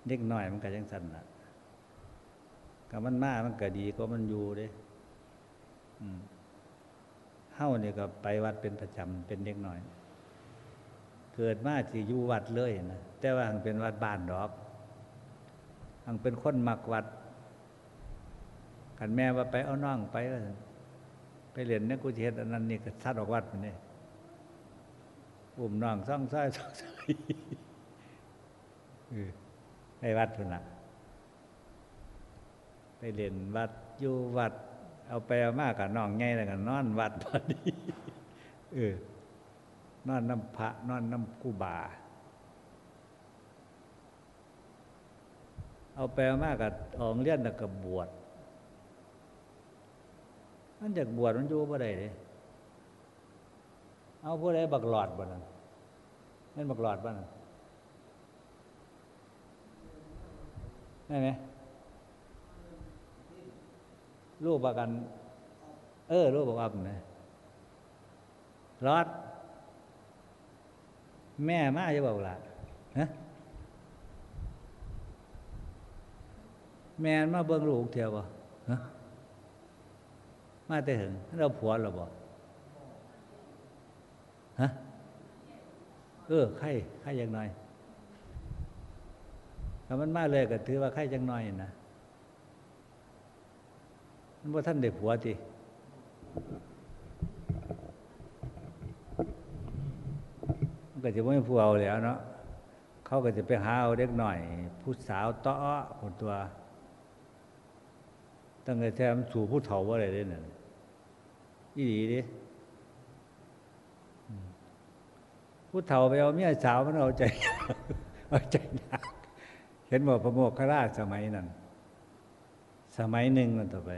เด็กน้อยมันก็จังซั่นล่ะก็มันมามันก็ดีก็มันอยู่เด้เฮานี่ก็ไปวัดเป็นประจำเป็นเด็กน้อยเกิดมาสิอยู่วัดเลยนะแต่ว่าหังเป็นวัดบ้านดอกหังเป็นคนมักวัดคันแม่ว่าไปเอาน้องไปว่าไปเรียนเนี่ยกูสิเฮ็ดอันนั้นนี่ก็ซัดออกวัดพุ่นนี่อุ้มน้องซ่องซ้ายไปวัดพุ่นน่ะไปเรียนวัดอยู่วัดเอาไปเอามากับน้องใหญ่แล้วก็นอนวัดพอดีนอนน้ำพระนอนน้ำกูบาเอาไปเอามากับออกเรียนแล้วก็บวชมันจากบวชมันอยู่บ่ได้เด้เอาผู้ใดบักหลอดบ่นั่นแม่นบักหลอดบ่นั่นได้ไหมรูปบักกันรูปบักอับนะหลอดแม่มาจะบอกล่ะฮะแม่มาเบิ่งลูกเที่ยวบ่ฮะมาแต่หึงเราผัวเราบ่ฮะไข้อย่างน้อยถ้ามันมาเลยก็ถือว่าไข้จังน้อยนะมันบ่ทันได้ผัวติมันก็สิบ่มีผัวเอาแล้วเนาะเขาก็จะไปหาเอาเด็กน้อยผู้สาวต้อคนตัวตั้งแต่แท้มันสู่ผู้เฒ่าบ่ได้เด้นั่นอีหลีเด้ผู้เฒ่าไปเอาเมียสาวมันเอาใจยากเห็นบ่พระโมคคัลลาสมัยนั้นสมัยหนึ่งมันต่อไป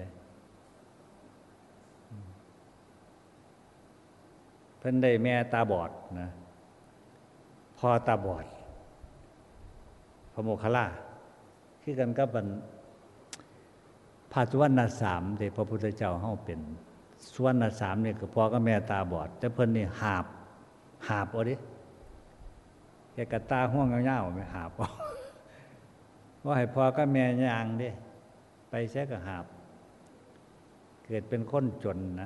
เพิ่นได้แม่ตาบอดนะพ่อตาบอดพระโมคคัลลาคือกันกับพระสุวรรณสามที่พระพุทธเจ้าเฮาเป็นสุวรรณสามนี่ก็พ่อกับแม่ตาบอดแต่เพิ่นนี่หาบเอาดิแกกะตาห่วงยาวๆไม่หาบเอาว่าให้พ่อกับแม่ย่างดิไปแท้ก็หาบเกิดเป็นคนจนนะ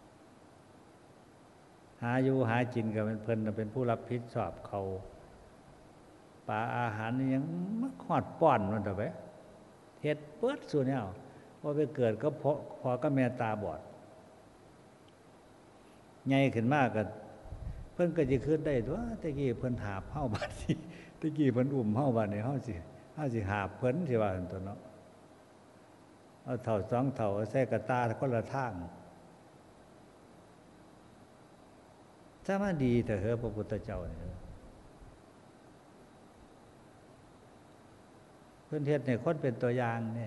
หาอยู่หากินก็เป็นเพิ่นเป็นผู้รับผิดชอบเขาปลาอาหารนี่ยังมาขอดป้อนมันต่อไปเฮ็ดเปิดสู่แนวว่าไปเกิดก็พ่อกับแม่ตาบอดใหญ่ขึ้นมากก็เพิ่นก็สิคิดได้ตัวตะกี้เพิ่นหาบเฮาบัดนี้ตะกี้เพิ่นอุ้มเฮาบัดนี้เฮาสิหาบเพิ่นสิว่าซั่นตัวเนาะเอาเท่าสองเท่าใส่กระตาคนละทางถ้ามาดีแต่เถอะพระพุทธเจ้านี่เพิ่นเฮ็ดให้คนเป็นตัวอย่างนี่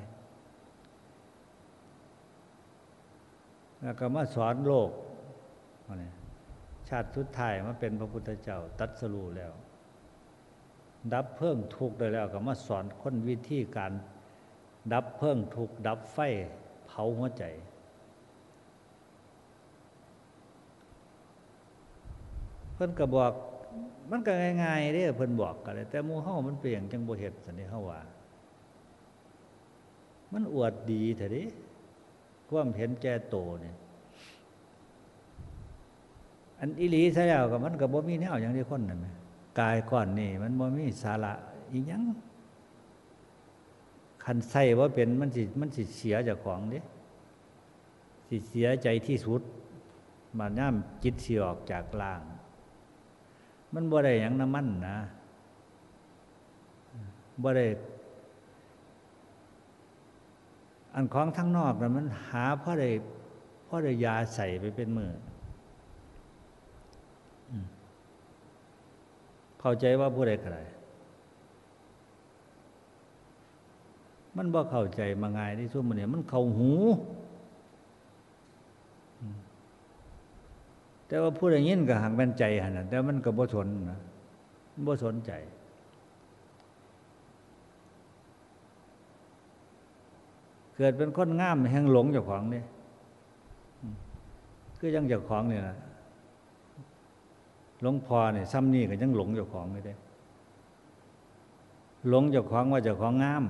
แล้วก็มาสอนโลกนี่ชาติสุดท้ายมาเป็นพระพุทธเจ้าตรัสรู้แล้วดับเพลิงทุกข์ได้แล้วก็มาสอนคนวิธีการดับเพลิงทุกข์ดับไฟเผาหัวใจเพิ่นก็บอกมันก็ง่ายๆเด้เพิ่นบอกก็ได้แต่หมู่เฮามันเปลี่ยนจังบ่เฮ็ดซั่นนี่เฮาว่ามันอวดดีแท้เด้ความเห็นแก่โตนี่อันอีหลีซะแล้วก็มันก็บ่มีแนวหยังที่คนนั่นแหมกายก้อนนี่มันบ่มีสาระอีหยังคันใส่บ่เป็นมันสิเสียเจ้าของเด้สิเสียใจที่สุดบัดยามจิตสิออกจากร่างมันบ่ได้หยังนำมันนะบ่ได้อันของทั้งนอกน่ะมันหาพอได้ยาใส่ไปเป็นมื้อเข้าใจว่าผู้ใดก็ได้มันบ่เข้าใจมาง่ายที่สุดมื้อนี้มันเข้าหูแต่ว่าผู้ใดยินก็หักแม่นใจหั่นน่ะแต่มันก็บ่สนนะมันบ่สนใจเกิดเป็นคนงามแห่งหลงเจ้าของนี่คือยังเจ้าของนี่ล่ะหลวงพ่อนี่ซ้ำนี่ก็ยังหลงเจ้าของนี่เด้หลงเจ้าของว่าเจ้าของงาม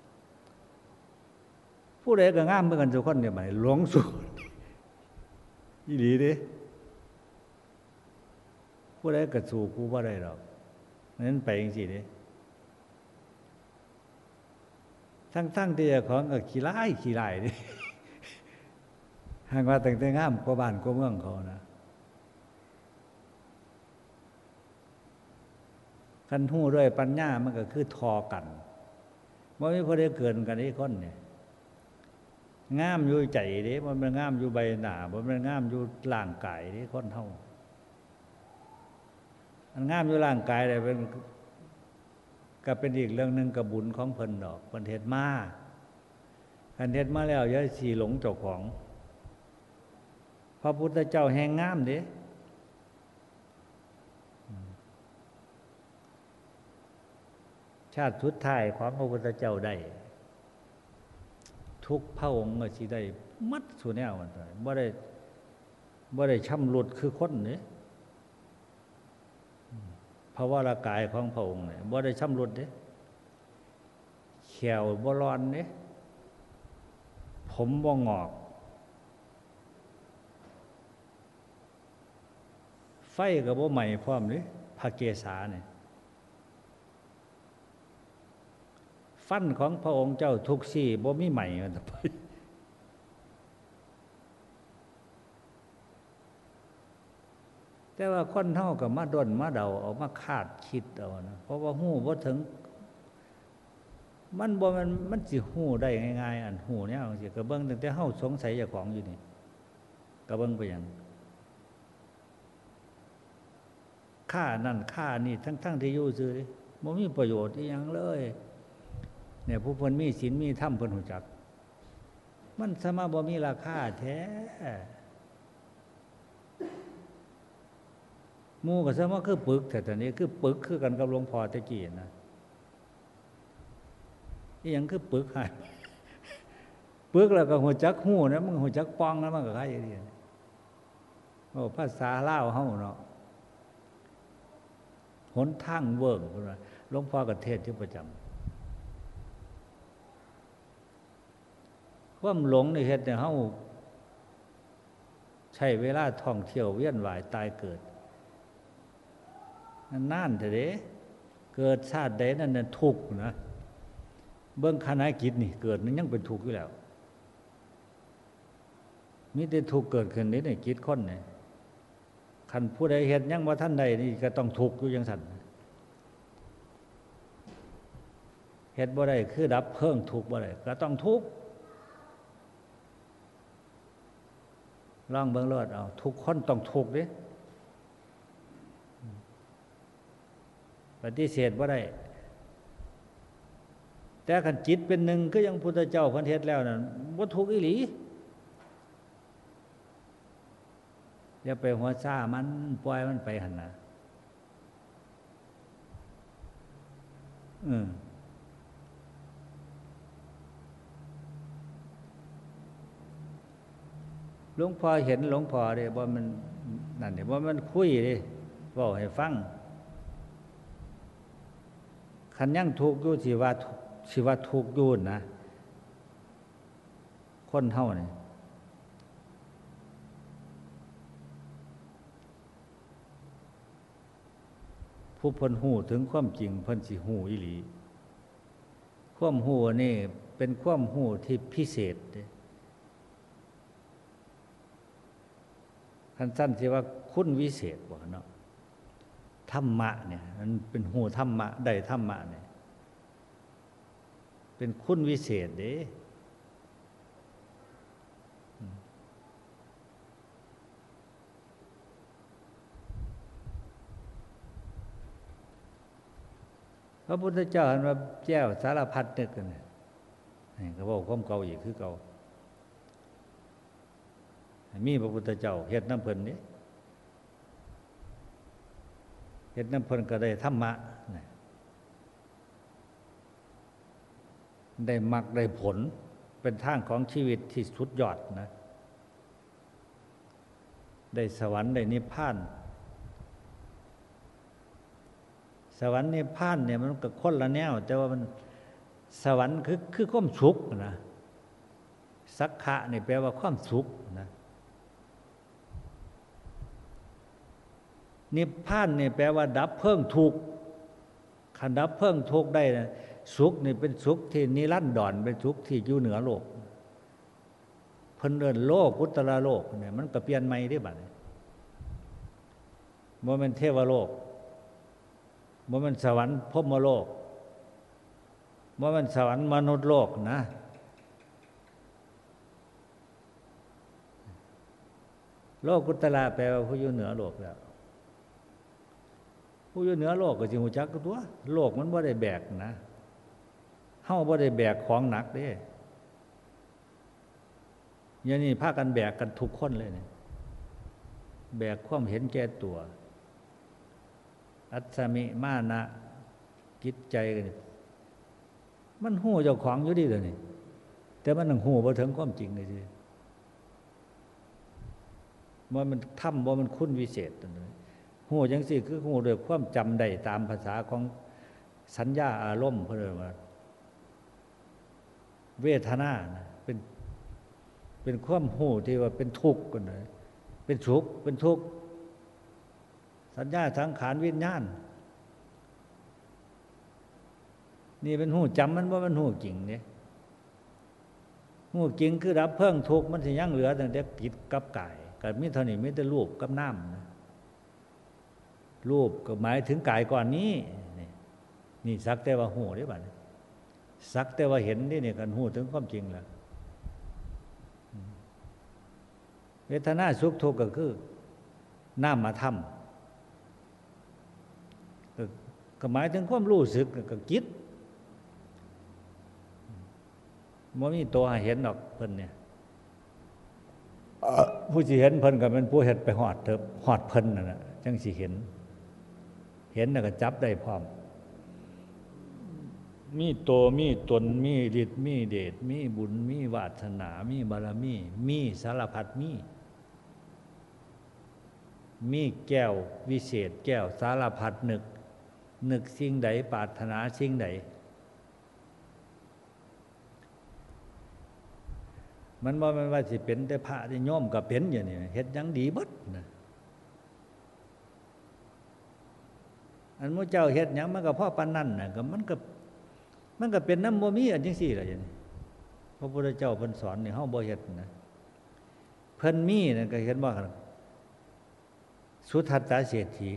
ผู้ใดก็งามเหมือนกันทุกคนเนี่ยบัดนี้หลงสู่อีหลีเด้ผู้ใดก็สู่กูบ่ได้หรอกนั้นไปจังซี่เด้ทั้งที่เจ้าของก็ขี้ร้ายเด้หากว่าตั้งแต่งามกว่าบ้านกว่าเมืองเขานะคันฮู้ด้วยปัญญามันก็คือทอกันบ่มีผู้ใดเกินกันอีกคนเนี่ยงามอยู่ใจเด้บ่แม่นงามอยู่ใบหน้าบ่แม่นงามอยู่ร่างกายเด้คนเฮาอันงามอยู่ร่างกายได้เป็นก็เป็นอีกเรื่องนึงก็บุญของเพิ่นดอกเพิ่นเฮ็ดมาคันเฮ็ดมาแล้วอย่าสิหลงเจ้าของพระพุทธเจ้าแห่งงามเด้ชาติสุดท้ายของพระพุทธเจ้าได้ทุกพระองค์ก็สิได้หมดซุแนวมันบ่ได้ชำรุดคือคนนี่เพราะว่าร่างกายของพระองค์เนี่ยบ่ได้ชำรุดเด้แขวบ่ร้อนเด้ผมบ่งอกไฟก็บ่ไหม้พร้อมเด้พระเกศาเนี่ยฟันของพระองค์เจ้าทุกซี่บ่มีไหม้มันไปแต่ว่าคนเฮาก็มาด้นมาเดาเอามาคาดคิดเอานะเพราะว่าฮู้บ่ถึงมันสิฮู้ได้ง่ายๆอันฮู้แนวจังซี่ก็เบิ่งตั้งแต่เฮาสงสัยเจ้าของอยู่นี่ก็เบิ่งไปหยังค่านั่นค่านี่ทั้งที่อยู่ซื่อดิบ่มีประโยชน์อีหยังเลยเนี่ยผู้เพิ่นมีศีลมีธรรมเพิ่นรู้จักมันสมาบ่มีราคาแท้หมู่ก็สมาคือปึกแต่ตอนนี้คือปึกคือกันกับหลวงพ่อตะกี้นะอีหยังคือปึกให้ปึกแล้วก็ฮู้จักฮู้นะมึงฮู้จักปองนะมันก็คล้ายอย่างนี้โอ้ภาษาลาวเฮาเนาะหนทางเวิ้งพุ่นว่าหลวงพ่อก็เทศน์อยู่ประจำความหลงนี่เฮ็ดให้เฮาใช้เวลาท่องเที่ยวเวียนว่ายตายเกิดนานเถอะเด้เกิดชาติใดนั่นน่ะทุกข์นะเบิ่งคณะกิจนี่เกิดมันยังเป็นทุกข์อยู่แล้วมีแต่ทุกข์เกิดขึ้นนี่ในจิตคนนี่คันผู้ใดเฮ็ดยังบ่ทันใดนี่ก็ต้องทุกข์อยู่จังซั่นเฮ็ดบ่ได้คือดับเพลิงทุกข์บ่ได้ก็ต้องทุกข์ลองเบิ่งรอดเอาทุกคนต้องทุกข์เด้ปฏิเสธบ่ได้แต่คันจิตเป็นหนึ่งก็ยังพุทธเจ้าเพิ่นเฮ็ดแล้วนั่นบ่ทุกข์อีหลีอย่าไปหัวซ่ามันปล่อยมันไปหั่นน่ะหลวงพ่อเห็นหลวงพ่อเด้บ่มันนั่นเด้บ่มันคุยเด้เว้าให้ฟังคันยังทุกข์อยู่สิว่าทุกข์อยู่นะคนเฮานี่ผู้เพิ่นฮู้ถึงความจริงเพิ่นสิฮู้อีหลีความฮู้นี่เป็นความฮู้ที่พิเศษเด้คันสั้นสิว่าคุณวิเศษบ่เนาะธรรมะเนี่ยมันเป็นฮู้ธรรมะได้ธรรมะเนี่ยเป็นคุณวิเศษเด้พระพุทธเจ้าหันมาแจ้วสารพัดนึกกันนี่ก็บอกความเก่าอีกคือเก่ามีพระพุทธเจ้าเฮ็ดน้ำเพิ่นนี่เฮ็ดน้ำเพิ่นก็ได้ธรรมะได้มรรคได้ผลเป็นทางของชีวิตที่สุดยอดนะได้สวรรค์ได้นิพพานสวรรค์นิพพานเนี่ยมันก็คนละแนวแต่ว่ามันสวรรค์คือความสุขนะสักขะนี่แปลว่าความสุขนะนิพพานนี่แปลว่าดับเพิ่งทุกข์คันดับเพิ่งทุกข์ได้นะสุขนี่เป็นสุขที่นิรันดรเป็นสุขที่อยู่เหนือโลกเพิ่นเอิ้นโลกอุตตรโลกเนี่ยมันก็เปลี่ยนใหม่ได้บัดนี้บ่แม่นเทวโลกบ่แม่นสวรรค์พรหมโลกบ่แม่นสวรรค์มนุษย์โลกนะโลกุตตระแปลว่าผู้อยู่เหนือโลกแล้วผู้อยู่เหนือโลกก็สิรู้จักตัวโลกมันบ่ได้แบกนะเฮาบ่ได้แบกของหนักเด้อย่างนี้พากันแบกกันทุกคนเลยเนี่ยแบกความเห็นแก่ตัวอัตสมิมานะจิตใจกันมันฮู้เจ้าของอยู่ดีเลยนี่แต่มันฮู้บ่ถึงความจริงเลยสิว่ามันธรรมว่ามันคุณวิเศษตัวนี้ฮู้จังซี่คือฮู้ด้วยความจำได้ตามภาษาของสัญญาอารมณ์เพิ่นเรียกว่าเวทนานะเป็นความฮู้ที่ว่าเป็นทุกข์กันเลยเป็นสุขเป็นทุกข์สัญญาสังขารวิญญาณนี่เป็นฮู้จำมันว่ามันฮู้จริงเนี่ยฮู้จริงคือดับเพิ่งทุกข์มันสิยังเหลือตั้งแต่จิตกับกายก็มีเท่านี้มีแต่รูปกับนามนะรูปก็หมายถึงกายก่อนนี้นี่สักแต่ว่าฮู้ได้บัดสักแต่ว่าเห็นนี่กันฮู้ถึงความจริงแล้วเวทนาสุขทุกข์ก็คือนามธรรมก็หมายถึงความรู้สึกก็จิตบ่มีตัวให้เห็นดอกเพิ่นเนี่ยผู้สิเห็นเพิ่นก็เป็นผู้เฮ็ดไปฮอดเถิบฮอดเพิ่นนั่นน่ะจังสิเห็นแล้วก็จับได้พร้อมมีตัวมีตนมีฤทธิ์มีเดชมีบุญมีวาสนามีบารมีมีสารพัดมีแก้ววิเศษแก้วสารพัดนึกสิ่งใดปรารถนาสิ่งใดมันบ่แม่นว่าสิเป็นแต่พระที่โยมก็เป็นอย่างนี้เฮ็ดหยังดีเบิดนะอันหมู่เจ้าเฮ็ดหยังมันก็พอปานนั้นน่ะก็มันก็เป็นน้ำบ่มีอันจังซี่ล่ะอย่างนี้พระพุทธเจ้าเพิ่นสอนนี่เฮาบ่เฮ็ดนะเพิ่นมีนั่นก็เห็นว่าสุทัตตเศรษฐี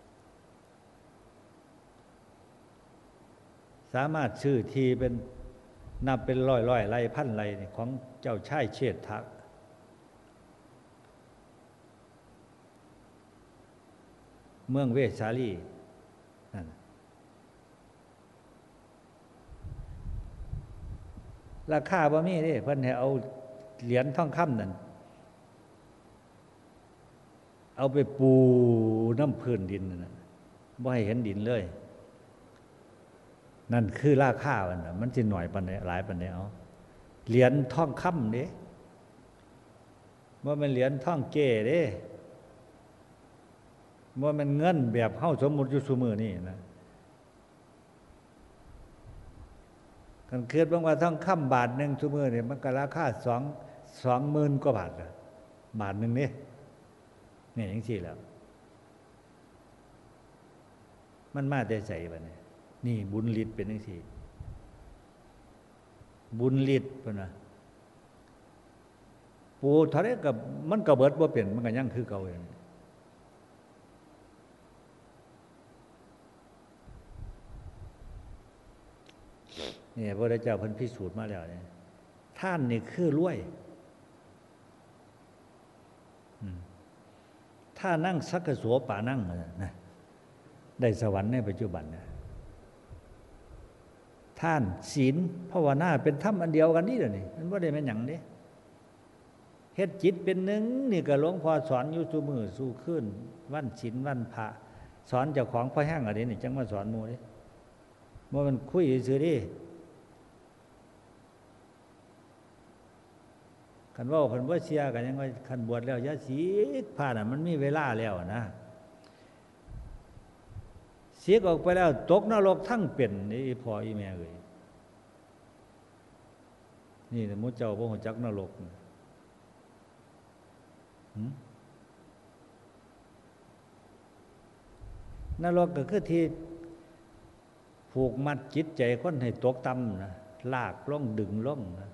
สามารถซื้อที่เป็นนับเป็นร้อยไร่พันไร่นี่ของเจ้าชายเชษฐะเมืองเวสสาลีนั่นราคาบ่มีเด้เพิ่นให้เอาเหรียญทองคำนั่นเอาไปปูน้ำพื้นดินนั่นน่ะบ่ให้เห็นดินเลยนั่นคือราคามันสิหน่อยปานใดหลายปานใดเอาเหรียญทองคำเด้บ่แม่นเหรียญทองเก้เด้บ่แม่นเงินแบบเฮาสมมุติอยู่ซุมื้อนี้นะคันคิดว่าทองคำบาทนึงซุมื้อนี่มันก็ราคา20,000กว่าบาทบาทนึงนี่จังซี่แหล้วมันมาแต่ไสบัดนี้นี่บุญฤทธิ์เป็นจังซี่บุญฤทธิ์เพิ่นว่าปูเท่าใดก็มันก็เบิดบ่เป็นมันก็ยังคือเก่าอย่างนี้นี่พระพุทธเจ้าเพิ่นพิสูจน์มาแล้วเนี่ยท่านนี่คือรวยถ้านั่งสักกะโสป่านั่งนะได้สวรรค์ในปัจจุบันนะท่านศีลภาวนาเป็นธรรมอันเดียวกันนี่เด้อนี่มันบ่ได้แม่นหยังเด้เฮ็ดจิตเป็นหนึ่งนี่ก็หลวงพ่อสอนอยู่ซุมื้อสู่คืนวันศีลวันพระสอนเจ้าของพอแห้งอันนี้นี่จังมาสอนหมู่เด้บ่มันคุยซื่อๆเด้คันว่าเพิ่นบ่เชื่อก็ยังว่าคันบวชแล้วอย่าศีกผ้าน่ะมันมีเวลาแล้วนะเสียออกไปแล้วตกนรกทั้งเป็นนี่พ่ออีแม่เอ้ยนี่มุเจ้าบ่ฮู้จักนรกนรกก็คือที่ผูกมัดจิตใจคนให้ตกต่ำนะลากล่องดึงล่องนะ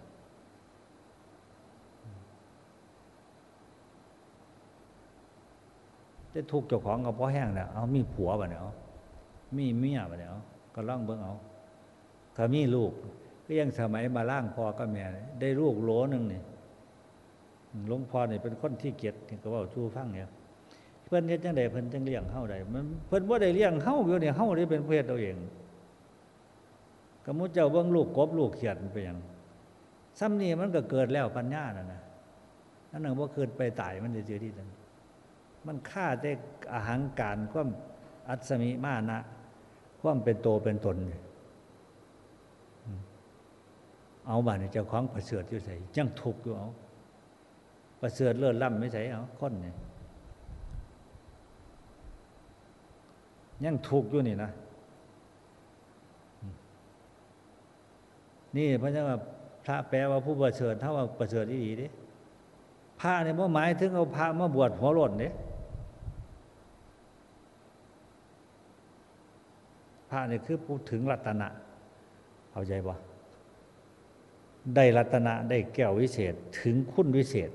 จะถูกเจ้าของก็พอแห้งแล้วเอามีผัวบ่เนี่ยเอามีเมียบ่เนี่ยเอาก็ล่องเบิ่งเอาก็มีลูกก็ยังสมัยมาล่างพ่อก็แม่ได้ลูกโหลนึงนี่หลวงพ่อนี่เป็นคนที่เกียรติก็เว้าสู่ฟังเนี่ยเพิ่นเฮ็ดจังได๋เพิ่นจังเลี้ยงเฮาได้มันเพิ่นบ่ได้เลี้ยงเฮาอยู่นี่เฮาได้เป็นผู้เฮ็ดเอาเองก็มุเจ้าเบิ่งลูกกบลูกเขียดมันเป็นหยังซ้ำนี่มันก็เกิดแล้วปัญญานั่นน่ะนั่นน่ะบ่เกิดไปตายมันซื่อๆที่นั่นมันฆ่าแต่อหังการความอัศมิมานะความเป็นโตเป็นตนเอาบัดนี้เจ้าของประเสริฐอยู่ไสจังทุกข์อยู่เอาประเสริฐเลิศล้ำไม่ใช่เอาคนนี่ยังทุกข์อยู่นี่นะนี่เพราะฉะนั้นว่าพระแปลว่าผู้ประเสริฐเท่าว่าประเสริฐอีหลีเด้พระเนี่ยบ่หมายถึงเอาพระมาบวชหัวโล้นเด้พระนี่คือพูดถึงรัตนะเข้าใจบ่ได้รัตนะได้แก้ววิเศษถึงคุณวิเศษ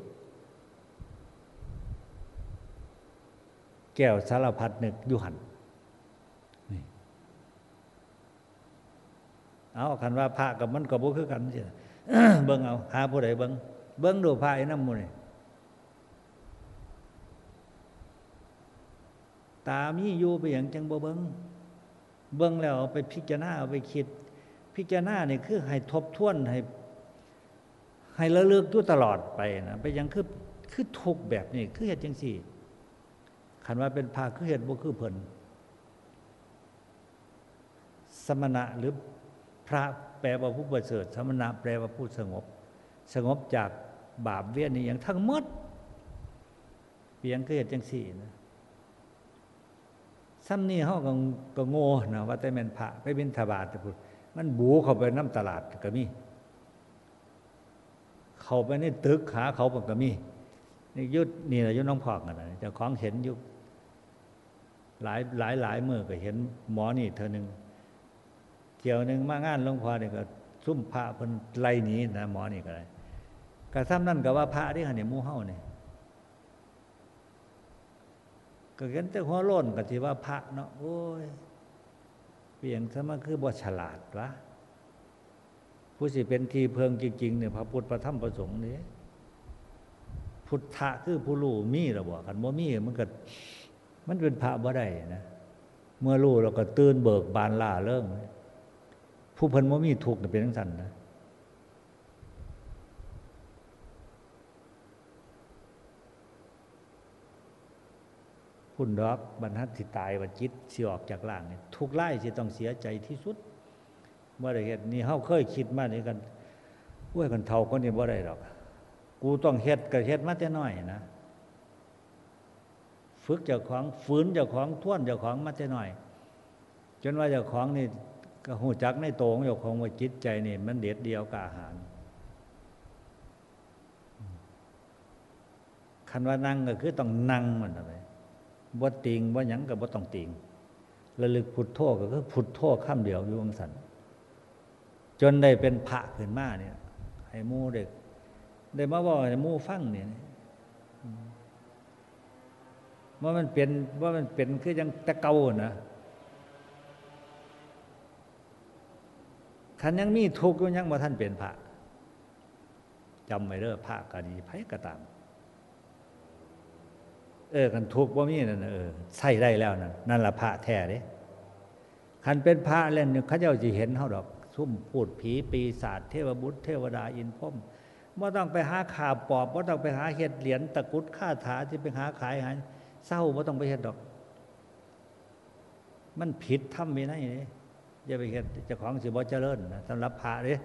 แก้วสารพัดนึกอยู่หั่นนี่เอาคันว่าพระกับมันก็บ่คือกันสิ เบิ่งเอาหาผู้ใดเบิ่งดูพระไอ้นำหมู่นี่ตามีอยู่ไปหยังจังบ่เบิ่งแล้วเอาไปพิจารณาเอาไปคิดพิจารณานี่คือให้ทบทวนให้ระลึกอยู่ตลอดไปนะไปยังคือทุกข์แบบนี้คือเฮ็ดจังซี่คันว่าเป็นพระคือเฮ็ดบ่คือเพิ่นสมณะหรือพระแปลว่าผู้ประเสริฐสมณะแปลว่าผู้สงบจากบาปเวียนนี่อย่างทั้งหมดเพียงคือเฮ็ดจังซี่นะซ้ำนี่เฮาก็โง่นะว่าแต่แม่นพระไปบิณฑบาตแต่พูดมันบูเข้าไปน้ำตลาดก็มีเข้าไปในตึกหาเขาก็มีนี่ยุดนี่แหละยุดน้องพอกกันนะเจ้าของเห็นอยู่หลายมื้อก็เห็นหมอนี่เทื่อนึงเที่ยวนึงมางานหลวงพ่อนี่ก็ซุ่มพระเพิ่นไล่หนีนะหมอนี่ก็ได้ก็ซ้ำนั่นก็ว่าพระที่หั่นนี่หมู่เฮานี่ก็เห็นแต่หัวโล้นก็สิว่าพระเนาะโอ้ยเปลี่ยนซะมาคือบ่ฉลาดวะผู้สิเป็นที่เพิงจริงๆเนี่ยพระพุทธพระธรรมพระสงฆ์นี่พุทธะคือผู้รู้มีล่ะบ่คันบ่มีมันเป็นพระบ่ได้นะเมื่อรู้แล้วก็ตื่นเบิกบานล่าเริงผู้เพิ่นบ่มีทุกข์เป็นจังซั่นนะพุ่นดอกบรรทัดสิตายว่าจิตสิออกจากร่างนี่ทุกข์หลายสิต้องเสียใจที่สุดบ่ได้เฮ็ดนี่เฮาเคยคิดมานี่กันโอ้ยกันเฒ่าคนนี้บ่ได้ดอกกูต้องเฮ็ดก็เฮ็ดมาแต่น้อยนะฝึกเจ้าของฝืนเจ้าของท้วนเจ้าของมาแต่น้อยจนว่าเจ้าของนี่ก็ฮู้จักในโตของเจ้าของว่าจิตใจนี่มันเด็ดเดียวกับอาหารคันว่านั่งก็คือต้องนั่งมันอะไรบ่ติงบ่หยังก็บ่ต้องติงระลึกพุทโธก็คือพุทโธคำเดียวอยู่จังซั่นจนได้เป็นพระขึ้นมาเนี่ยให้หมู่ได้มาเว้าให้หมู่ฟังนี่ว่ามันเป็นคือจังแต่เก่านะคันยังมีทุกข์อยู่ยังบ่ทันเป็นพระจำไว้เด้อพระก็ดีไผก็ตามคันทุกข์บ่มีนั่นใช้ได้แล้วนั่นล่ะพระแท้เด้คันเป็นพระแล้วเนี่ยเขาเจ้าสิเห็นเฮาดอกซุ่มพูดผีปีศาจเทวบุตรเทวดาอินพรหมบ่ต้องไปหาข่าปอบบ่ต้องไปหาเฮ็ดเหรียญตะกุดคาถาที่ไปหาขายหาเศร้าบ่ต้องไปเฮ็ดดอกมันผิดธรรมวินัยเด้อย่าไปเฮ็ดเจ้าของสิบ่เจริญนะสำหรับพระเด้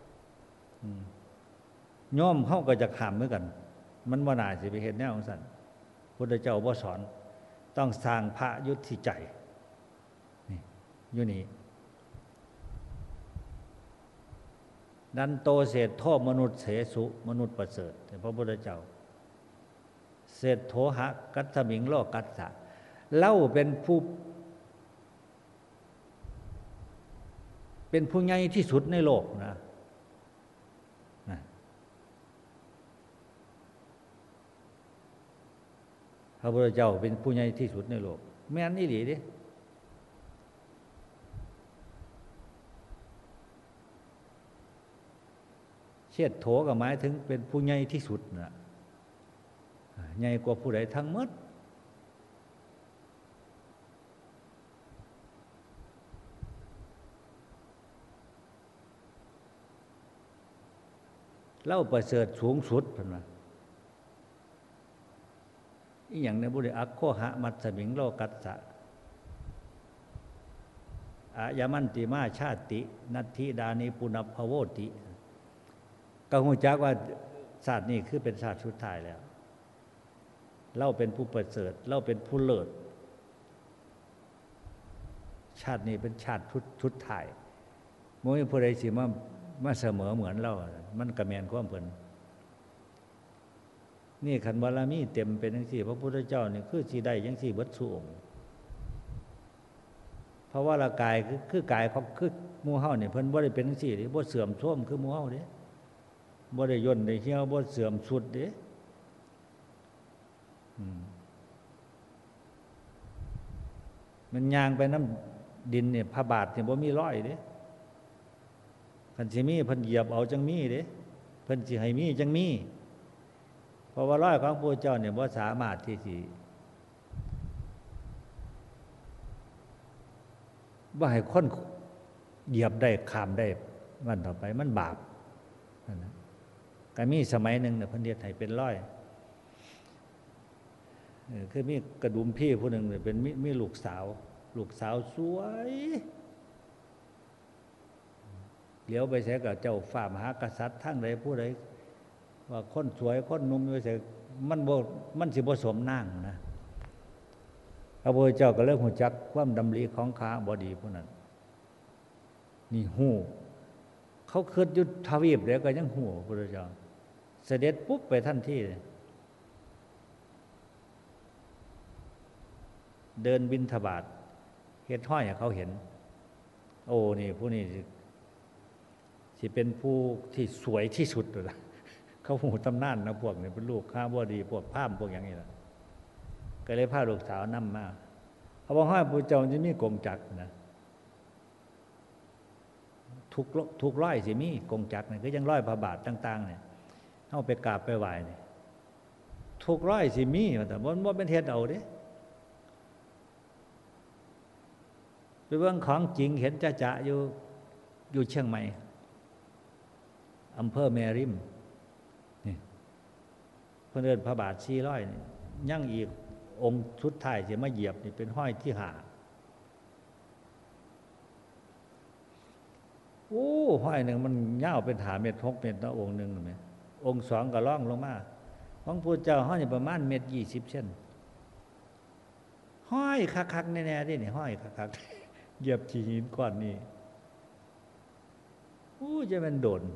โยมเฮาก็จะห้ามเหมือนกันมันบ่น่าสิไปเฮ็ดแนวของซั่นพุทธเจ้าบ่สอนต้องสร้างพระอยู่ที่ใจนี่อยู่นี่ดันโตเศษโทมนุษย์เสสุมนุษย์ประเสริฐพระพุทธเจ้าเศษโทหะกัตถมิงโลกัสสะเล่าเป็นผู้ใหญ่ที่สุดในโลกนะพระพุทธเจ้าเป็นผู้ใหญ่ที่สุดในโลกแม่นอี่หลีดิเชิดโถก็หมายถึงเป็นผู้ใหญ่ที่สุดนะใหญ่กว่าผู้ใดทั้งหมดเล่าประเสริฐสูงสุดเพิ่นว่าอีหยังในบุริอักโคหะมัตสมิงโลกัสสะอายามันติมาชาตินัตถิดานิปุณพโวติก็ฮู้จักว่าชาตินี้คือเป็นชาติสุดท้ายแล้วเราเป็นผู้ประเสริฐเราเป็นผู้เลิศชาตินี้เป็นชาติชุดท้ายบ่มีผู้ใดสิมาเสมอเหมือนเรามันก็แม่นความเพิ่นนี่ขันบารมีเต็มเป็นจังซี่พระพุทธเจ้านี่คือสิได้จังซี่เบิดซุองค์เพราะว่าร่างกายคือกายของคือหมู่เฮานี่เพิ่นบ่ได้เป็นจังซี่เด้บ่เสื่อมโทรมคือหมู่เฮาเด้บ่ได้ย่นได้เหี่ยวบ่เสื่อมสุดเด้มันย่างไปน้ำดินเนี่ยพระบาทเนี่ยบ่มีรอยเด้คันสิมีเพิ่นเหยียบเอาจังมีเด้เพิ่นสิให้มีจังมีเพราะว่ารอยของพระพุทธเจ้าเนี่ยบ่สามารถที่สิบ่ให้คนเหยียบได้ข้ามได้มันต่อไปมันบาปนั่นนะก็มีสมัยหนึ่งเนี่ยเพิ่นเฮ็ดให้เป็นรอยคือมีกระดุมพี่ผู้หนึ่งเนี่ยเป็นมีลูกสาวสวยเหลียวไปใส่กับเจ้าฝ่ามหากษัตริย์ทั้งใดผู้ใดว่าคนสวยคนนุ่มอยู่ใส่มันสิบ่สมนางนะพระพุทธเจ้าก็เริ่มหูจักความดำริของข้าบดีผู้นั้นนี่หูเขาคิดอยู่ทวีปแล้วก็ยังหูพระพุทธเจ้าเสด็จปุ๊บไปทันทีเดินบิณฑบาตเฮ็ดห้อยให้เขาเห็นโอ้นี่ผู้นี้สิเป็นผู้ที่สวยที่สุดเลยล่ะเขาหูตำนานนะพวกนี้เป็นลูกข้าบ่ดีพวกพราหมณ์พวกอย่างนี้ล่ะก็เลยพาลูกสาวนำมาเขาบอกให้พระเจ้าจะมีกงจักรนะทุกร้อยสิมีกงจักรนี่ก็ยังร้อยพระบาทต่างๆเนี่ยเฮาไปกราบไปไหว้นี่ทุกร้อยสิมีแต่บ่เป็นเฮ็ดเอาเด้ไปเบิ่งของจริงเห็นจะอยู่เชียงใหม่อำเภอแม่ริมนี่เพิ่นเอิ้นพระบาท400นี่ยังอีกองค์ชุดท้ายสิมาเหยียบนี่เป็นห้อยที่5โอ้ห้อยหนึ่งมันยาวเป็น5 เมตร 6 เมตรนะองค์หนึ่งเห็นไหมองค์2ก็ล่องลงมาของพระเจ้าห้อยประมาณ1.20 เมตรเส้นห้อยคักๆแน่ๆดินี่ห้อยคักๆเหยียบที่หินก้อนนี้จะเป็นโดน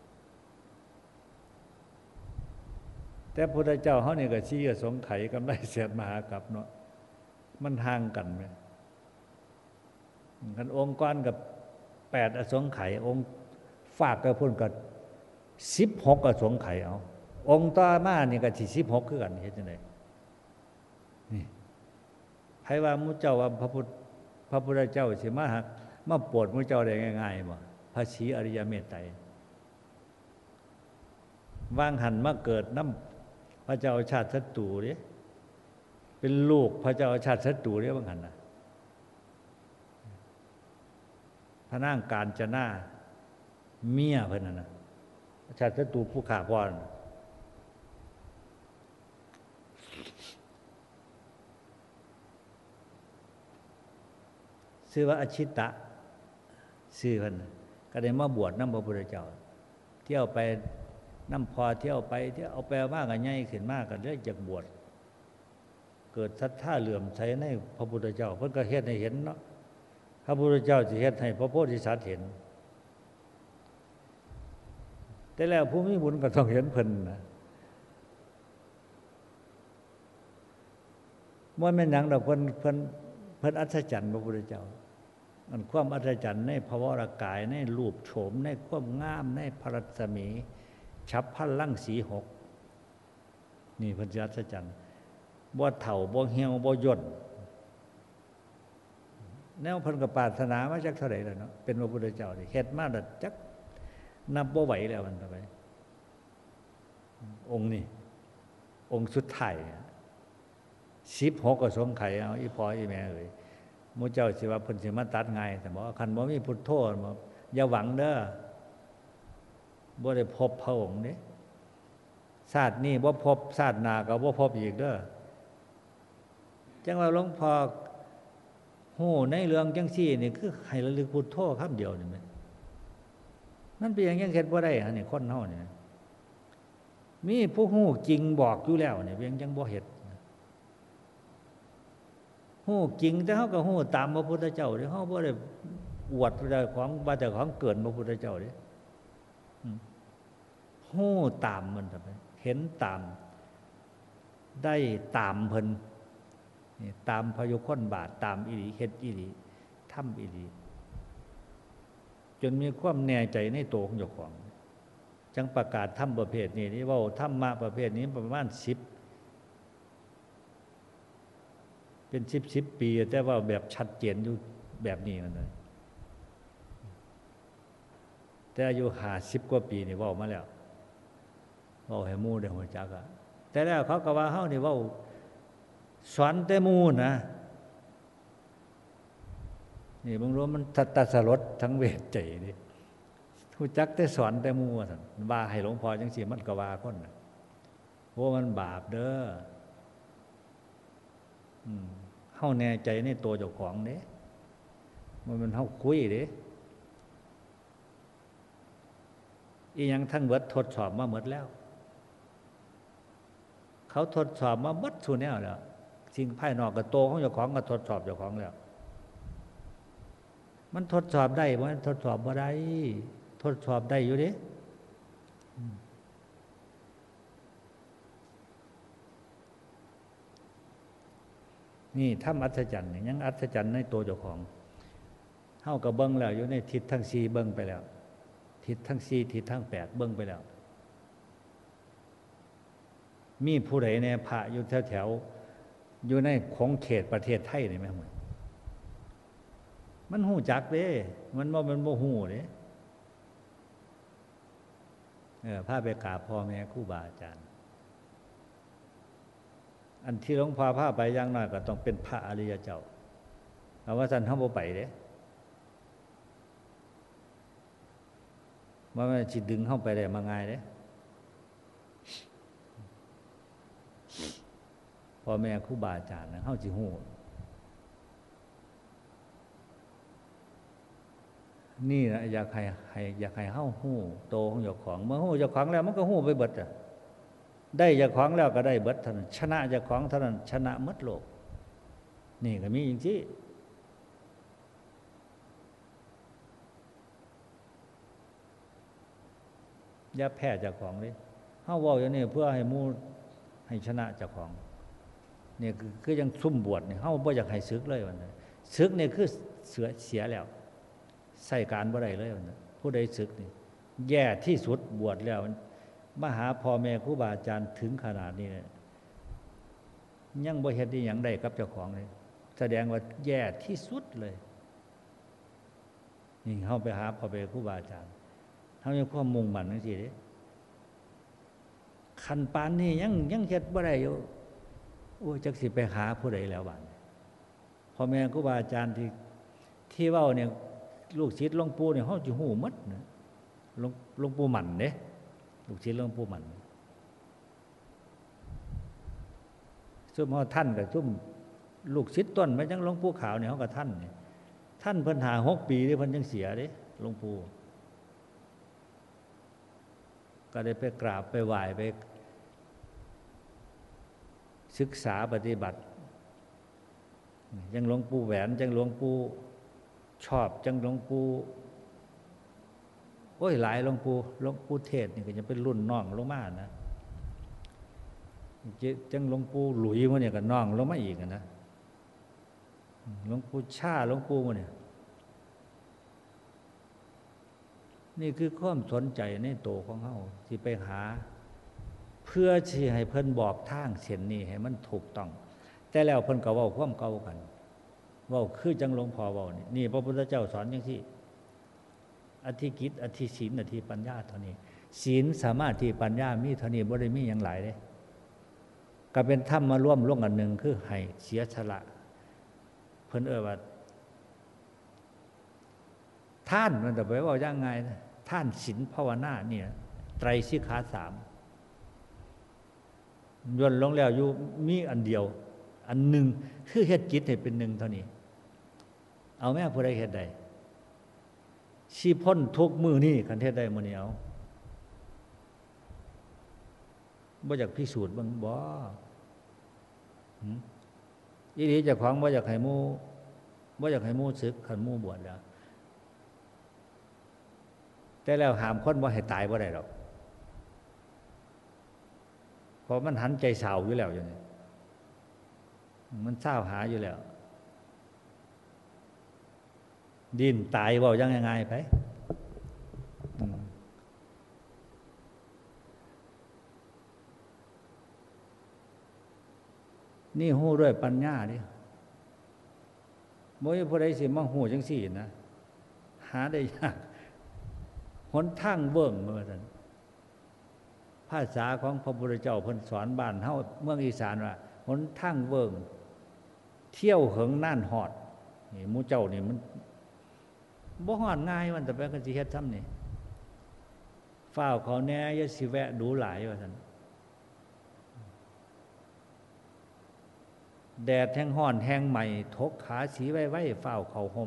แต่พระพุทธเจ้าเฮานี่ก็ชี้อสงไขยกำไรเสียดมหากัปเนาะมันห่างกันมั้ยคันองค์ก้อนกับ8อสงไขยองค์ฝากกับพุ่นก็16อสงไขยเอาองค์ต่อมานี่ก็สิ16คือกันเฮ็ดจังได๋นี่ไผว่าหมู่เจ้าว่าพระพุทธเจ้าสิมาโปรดหมู่เจ้าได้ง่ายๆบ่พระศรีอริยเมตไตรวางหันมาเกิดน้ำพระเจ้าชาติศัตรูเด้เป็นลูกพระเจ้าชาติศัตรูเด้วางหันน่ะพระนางกาญจนาเมียเพิ่นน่ะนะชาติศัตรูผู้ฆ่าพ่อชื่อว่าอชิตะชื่อเพิ่นก็ได้มาบวชนำพระพุทธเจ้าเที่ยวไปน้ำพอเที่ยวไปเที่ยวเอาไปมากกันใหญ่ขึ้นมากกันเรื่อยจากบวชเกิดศรัทธาเหลื่อมใสในพระพุทธเจ้าเพิ่นก็เฮ็ดให้เห็นเนาะพระพุทธเจ้าสิเฮ็ดให้พระโพธิสัตว์เห็นแต่แล้วผู้มีบุญก็ต้องเห็นเพิ่นนะว่าแม่นหยังดอกเพิ่นอัศจรรย์พระพุทธเจ้ามันความอัศจรรย์ในภวรกายในรูปโฉมในความงามในพระรัศมีฉับพลันรังสีหกนี่เพิ่นสิอัศจรรย์บ่เฒ่าบ่เหี่ยวบ่ย่นแนวเพิ่นก็ปรารถนามาจักเท่าใดแล้วเนาะเป็นพระพุทธเจ้านี่เฮ็ดมาแล้วจักนับบ่ไหวแล้วมันต่อไปองค์นี้องค์สุดท้าย16ก็สงไข่เอาอีพ่ออีแม่เอ้ยหมู่เจ้าสิว่าเพิ่นสิมาตัดง่ายแต่บอกว่าคันบ่มีพุทโธอย่าหวังเด้อบ่ได้พบพระองค์เด้ชาตินี้บ่พบชาติหน้าก็บ่พบอีกเด้อจังว่าหลวงพ่อฮู้ในเรื่องจังซี่นี่คือให้ระลึกพุทโธคำเดียวนี่แม่นมันเป็นอย่างยังเฮ็ดบ่ได้ฮะนี่คนเฮานี่มีผู้ฮู้จริงบอกอยู่แล้วนี่เพียงจังบ่เฮ็ดฮู้จริงแต่เฮาก็ฮู้ตามพระพุทธเจ้าเด้เฮาบ่ได้อวดว่าของว่าแต่ของเกินพระพุทธเจ้าเด้ฮู้ตามมันซะไปเห็นตามได้ตามเพิ่นนี่ตามพยุคนบาทตามอีหลีเฮ็ดอีหลีทำอีหลีจนมีความแน่ใจในตัวของเจ้าของจังประกาศธรรมประเภทนี้เว้าธรรมะประเภทนี้ประมาณ10เป็น10ปีแต่ว่าแบบชัดเจนอยู่แบบนี้มันเลยแต่อายุ50กว่าปีนี่เว้ามาแล้วเว้าให้หมู่ได้ฮู้จักอ่ะแต่แล้วเขาก็ว่าเฮานี่เว้าสอนแต่หมู่นะนี่บางรู้มันตัดสลดทั้งเวทใจนี่ฮู้จักแต่สอนแต่หมู่ซั่นว่าให้หลวงพ่อจังซี่มันก็ว่าคนน่ะโหมันบาปเด้อเฮาแน่ใจในตัวเจ้าของเด้มันเฮาคุยเด้อีหยังทั้งเบิดทดสอบมาหมดแล้วเขาทดสอบมาหมดซุแนวแล้วสิ่งภายนอกกับตัวของเจ้าของก็ทดสอบเจ้าของแล้วมันทดสอบได้บ่มันทดสอบบ่ได้ทดสอบได้อยู่เด้นี่ทำอัศจรรย์ยังอัศจรรย์ในตัวเจ้าของเฮาก็เบิ่งแล้วอยู่ในทิศทั้ง4เบิ่งไปแล้วทิศทั้ง4ทิศทั้ง8เบิ่งไปแล้วมีผู้ใดแน่พระอยู่แถวๆอยู่ในของเขตประเทศไทยนี่แม่นมันฮู้จักเด้มันบ่ฮู้เด้พาไปกราบพ่อแม่ครูบาอาจารย์อันที่หลวงพ่อพาไปอย่างน้อยก็ต้องเป็นพระอริยเจ้าเอาว่าซั่นเฮาบ่ไปเด้ว่ามันสิดึงเฮาไปได้มาง่ายเด้พ่อแม่ครูบาอาจารย์เฮาสิฮู้นี่นะอยากให้เฮาฮู้โตของเจ้าของเมื่อฮู้เจ้าของแล้วมันก็ฮู้ไปเบิดอ่ะได้เจ้าของแล้วก็ได้เบิดเท่านั้นชนะเจ้าของเท่านั้นชนะหมดโลกนี่ก็มีจริงๆอย่าแพ้เจ้าของเลยเฮาเว้าอย่างนี้เพื่อให้หมู่ให้ชนะเจ้าของนี่คือยังซุ่มบวชนี่เฮาบ่อยากให้ศึกเลยว่าซั่นศึกนี่คือเสียแล้วใส่การบ่ได้เลยว่าซั่นผู้ใดศึกนี่แย่ที่สุดบวชแล้วมาหาพ่อแม่ครูบาอาจารย์ถึงขนาดนี้ยังบ่เฮ็ดอีหยังได้กับเจ้าของเลยแสดงว่าแย่ที่สุดเลยนี่เฮาไปหาพ่อแม่ครูบาอาจารย์เฮามีความมุ่งมั่นจังซี่เด้คันปานนี้ยังเฮ็ดบ่ได้อยู่โอ้จักสิไปหาผู้ใดแล้วบัดพ่อแม่ครูบาอาจารย์ที่เว้าเนี่ยลูกศิษย์หลวงปู่เนี่ยเฮาสิฮู้หมดนะหลวงปู่หมั่นเด้ลูกศิษย์หลวงปู่หมั่นซุมเฮาท่านกับซุมลูกศิษย์ต้นมาจังหลวงปู่ขาวเนี่ยเฮาก็ท่านนี่ท่านเพิ่นหา6ปีนี่เพิ่นจังเสียเด้หลวงปู่ก็ได้ไปกราบไปไหว้ไปศึกษาปฏิบัติจังหลวงปู่แหวนจังหลวงปู่ชอบจังหลวงปู่โอ้ยหลายหลวงปู่เทศนี่ก็จะเป็นรุ่นน้องลงมานะจังหลวงปู่หลุยมันเนี่ยก็น้องลงมาอีกนะหลวงปู่ชาหลวงปู่มันเนี่ยนี่คือความสนใจในโตของเฮาที่ไปหาเพื่อที่ให้เพิ่นบอกทางเส้นนี้ให้มันถูกต้องแต่แล้วเพิ่นก็เว้าความเก่ากันเว้าคือจังหลวงพ่อเว้านี่พระพุทธเจ้าสอนจังซี่อธิกิจอธิศีลอธิปัญญาเท่านี้ศีลสามารถที่ปัญญามีเท่านี้บ่ได้มีหยังหลายเด้ก็เป็นธรรมมาร่วมลงอันหนึ่งคือให้เสียสละเพิ่นว่าท่านมันจะไปว่ายังไงนะท่านศีลภาวนาเนี่ยไตรสิกขาสามย่นลงแล้วอยู่มีอันเดียวอันหนึ่งคือเฮ็ดจิตให้เป็นหนึ่งเท่านี้เอาแม่ผู้ใดเฮ็ดได้ชีพ้นทุกมือนี่คันเฮ็ดได้มื้อนี้เอาบ่อยากพิสูจน์เบิ่งบ่อีหลีเจ้าของบ่อยากให้หมู่ศึกคันหมู่บวชแล้วแต่แล้วห้ามคนบ่ให้ตายบ่ได้หรอกเพราะมันหันใจเศร้าอยู่แล้วอย่างนี้มันเศร้าหาอยู่แล้วดิ้นตายเว้ายังไงไปนี่ฮู้ด้วยปัญญาดิบ่มีผู้ใดสิมาฮู้จังซี่นะหาได้ยากหนทางเบิ่งว่าซั่นภาษาของพระพุทธเจ้าเพิ่นสอนบ้านเฮาเมืองอีสานว่าหนทางเบิ่งเที่ยวเหิงน่านฮอดนี่หมู่เจ้านี่มันบ่ฮอดง่ายมันแต่ไปก็สิเฮ็ดซ้ำนี่ฟ้าวเขาแน่อย่าสิแวะดูหลายว่าซั่นแดดแห้งห้อนแห้งใหม่ทกขาสีไว้ฝ้าวเขาห่ม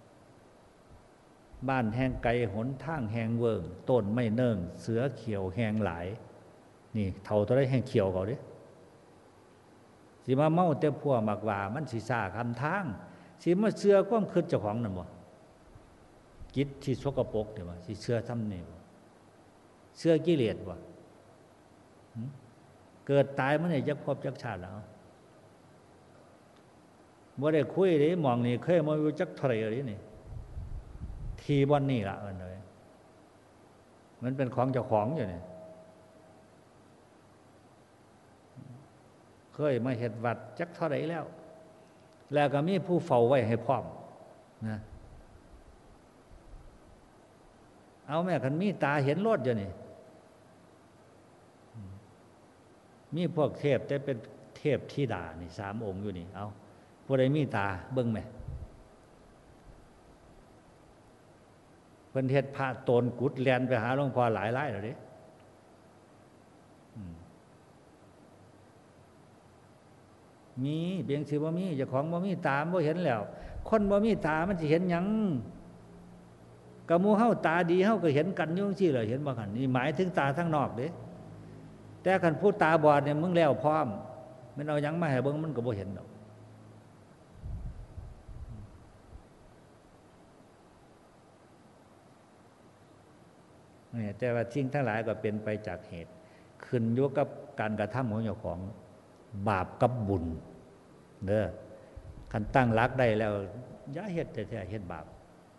บ้านแห้งไกลหนทางแห้งเวิงต้นไม่เนิ่งเสือเขียวแห้งหลายนี่เท่าตัวได้แห้งเขียวเขาดิสิมาเมาแต่พวกมักว่ามันสิซ่าคำทางสิมาเชื่อความคิดเจ้าของนั่นบ่จิตที่สกปรกนี่บ่สิเชื่อทำนี่บ่เชื่อกิเลสบ่เกิดตายมันนี่จักพบจักชาติแล้วบ่ได้คุยเด้มองนี่เคยมาอยู่จักเท่าไหร่เด้นี่ทีบ่นี่ล่ะเอิ้นเลยมันเป็นของเจ้าของอยู่นี่เคยมาเฮ็ดวัดจักเท่าไหร่แล้วก็มีผู้เฝ้าไว้ให้พร้อมนะเอาแม่คันมีตาเห็นรถอยู่นี่มีพวกเทพแต่เป็นเทพธิดานี่3องค์อยู่นี่เอาผู้ใดมีตาเบิ่งแม่เพิ่นเฮ็ดพระโตนกุดแล่นไปหาหลวงพ่อหลายๆแล้วเด้มีเบียงสิบ่มีเจ้าของบ่มีตาบ่เห็นแล้วคนบ่มีตามันสิเห็นหยังก็หมู่เฮาตาดีเฮาก็เห็นกันอยู่จังซี่แหละเห็นบ่คั่นนี่หมายถึงตาทางนอกเด้แต่คันผู้ตาบอดเนี่ยมึงแล้วพร้อมมันเอาหยังมาให้เบิ่งมันก็บ่เห็นดอกแต่ว่าสิ่งทั้งหลายก็เป็นไปจากเหตุขึ้นอยู่กับการกระทำของเจ้าของบาปกับบุญเด้อคันตั้งหลักได้แล้วอย่าเฮ็ดแต่เฮ็ดบาป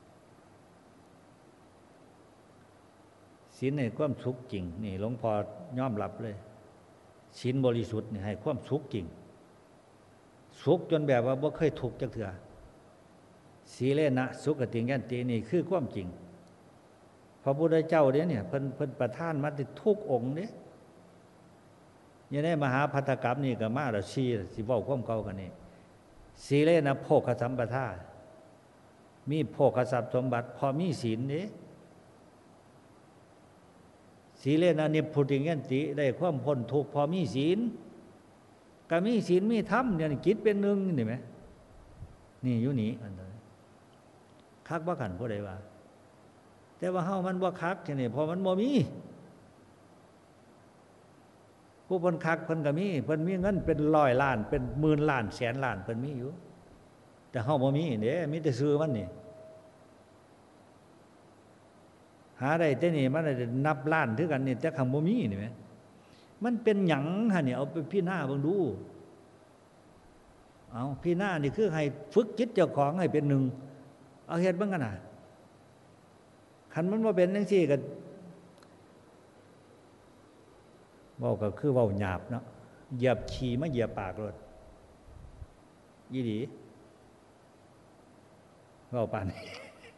ศีลให้ความสุขจริงนี่หลวงพ่อยอมรับเลยศีลบริสุทธิ์นี่ให้ความสุขจริงสุขจนแบบว่าบ่เคยทุกข์จักเทื่อสีเลนะสุขติยันตินี่คือความจริงพระพุทธเจ้าเนี่ยเพิ่นประทานมาทุกองค์เด้ยังได้มหาภัตตกรรมนี่ก็มาแล้วสิเว้าความเก่ากันนี่สีเลนะโภคสัมปทามีโภคทรัพย์สมบัติพอมีศีลเด้สีเลนะนิพพุติยันติได้ความพ้นทุกข์พอมีศีลก็มีศีลมีธรรมเนี่ยจิตเป็นหนึ่งนี่ไหมนี่อยู่นี่อันนั้นคักบ่กันผู้ใดว่าแต่ว่าเฮามันบ่คักจังนี่พอมันบ่มีผู้เพิ่นคักเพิ่นก็มีเพิ่นมีเงินเป็น100 ล้านเป็น10,000 ล้านแสนล้านเพิ่นมีอยู่แต่เฮาบ่มีเด้มีแต่ชื่อมันนี่าได้แต่นี่มันได้นับล้านคือกันนี่แต่คำบ่มีนี่แหมมันเป็นหยังฮะเนี่ยเอาไปพิจารณาเบิ่งดูเอาพิจารณานี่คือให้ฝึกจิตเจ้าของให้เป็นหนึ่งเอาเฮ็ดเบิ่งกันน่ะคันมันบ่เป็นจังซี่ก็เว้าก็คือเว้าหยาบเนาะเหยียบขี้มาเหยียบปากรถยี่ดีเว้าปานนี้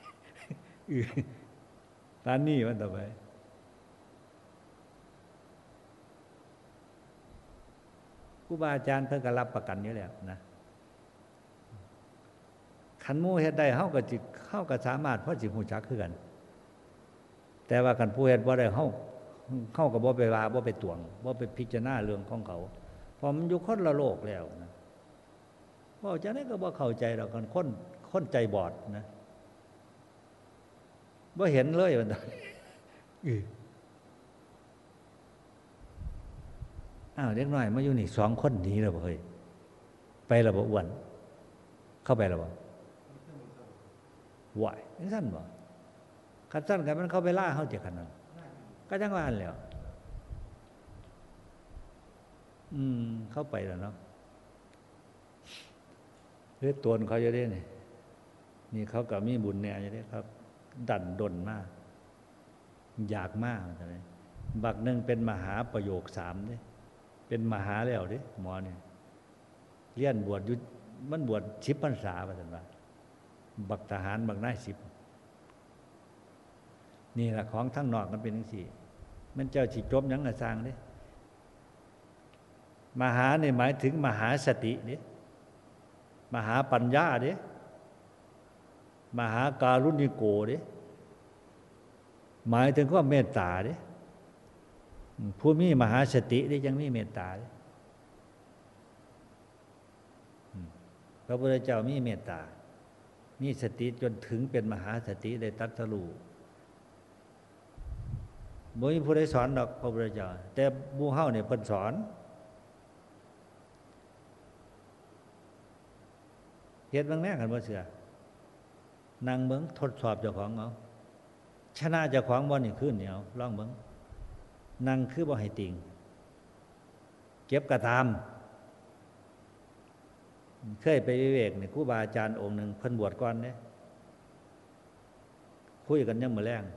ปานนี้มันต่อไปครูบาอาจารย์เพิ่นก็รับประกันอยู่แล้วนะคันหมู่เฮ็ดได้เฮาก็สามารถพอสิฮู้จักคือกันแต่ว่าคันผู้เฮ็ดบ่ได้เฮาก็บ่ไปว่าบ่ไปตวงบ่ไปพิจารณาเรื่องของเขาเพราะมันอยู่คนละโลกแล้วนะเว้าจังได๋ก็บ่เข้าใจดอกคนใจบอดนะบ่เห็นเลยมันอ้าวเด็กน้อยมาอยู่นี่2คนหนีแล้วบ่เฮ้ยไปแล้วบ่อ้วนเข้าไปแล้วบ่ไหวจังซั่นบ่คันซั่นก็มันเข้าไปล่าเฮาจังคั่นนั่นก็จังว่าหั่นแหล้วเข้าไปแล้วเนาะเฮ็ดตนเขาอยู่เด้นี่เขาก็มีบุญแน่อยู่เด้ครับดันดนมากอยากมากจังได๋บักนึงเป็นมหาประโยค3เด้เป็นมหาแล้วเด้หมอนี่เรียนบวชอยู่มันบวช10พรรษาว่าซั่นว่าบักทหารบักนาย10นี่ล่ะของทั้งนอกมันเป็นจังซี่มันเจ้าสิจบหยังก็สร้างเด้มหานี่หมายถึงมหาสติเด้มหาปัญญาเด้มหาการุณิโกเด้หมายถึงความเมตตาเด้ผู้มีมหาสติเด้ยังมีเมตตาเด้พระพุทธเจ้ามีเมตตามีสติจนถึงเป็นมหาสติได้ตรัสรู้บ่มีผู้ใดสอนดอกพระพุทธเจ้าแต่หมู่เฮาเนี่ยเพิ่นสอนเฮ็ดเบิ่งแน่คันบ่เชื่อนั่งเบิ่งทดสอบเจ้าของเอาชนะเจ้าของบ่นี่คืนนี่เอาลองเบิ่งนั่งคือบ่ให้ติงเก็บกระตามเคยไปวิเวกนี่ครูบาอาจารย์องค์นึงเพิ่นบวชก่อนเด้คุยกันยามมื้อแลง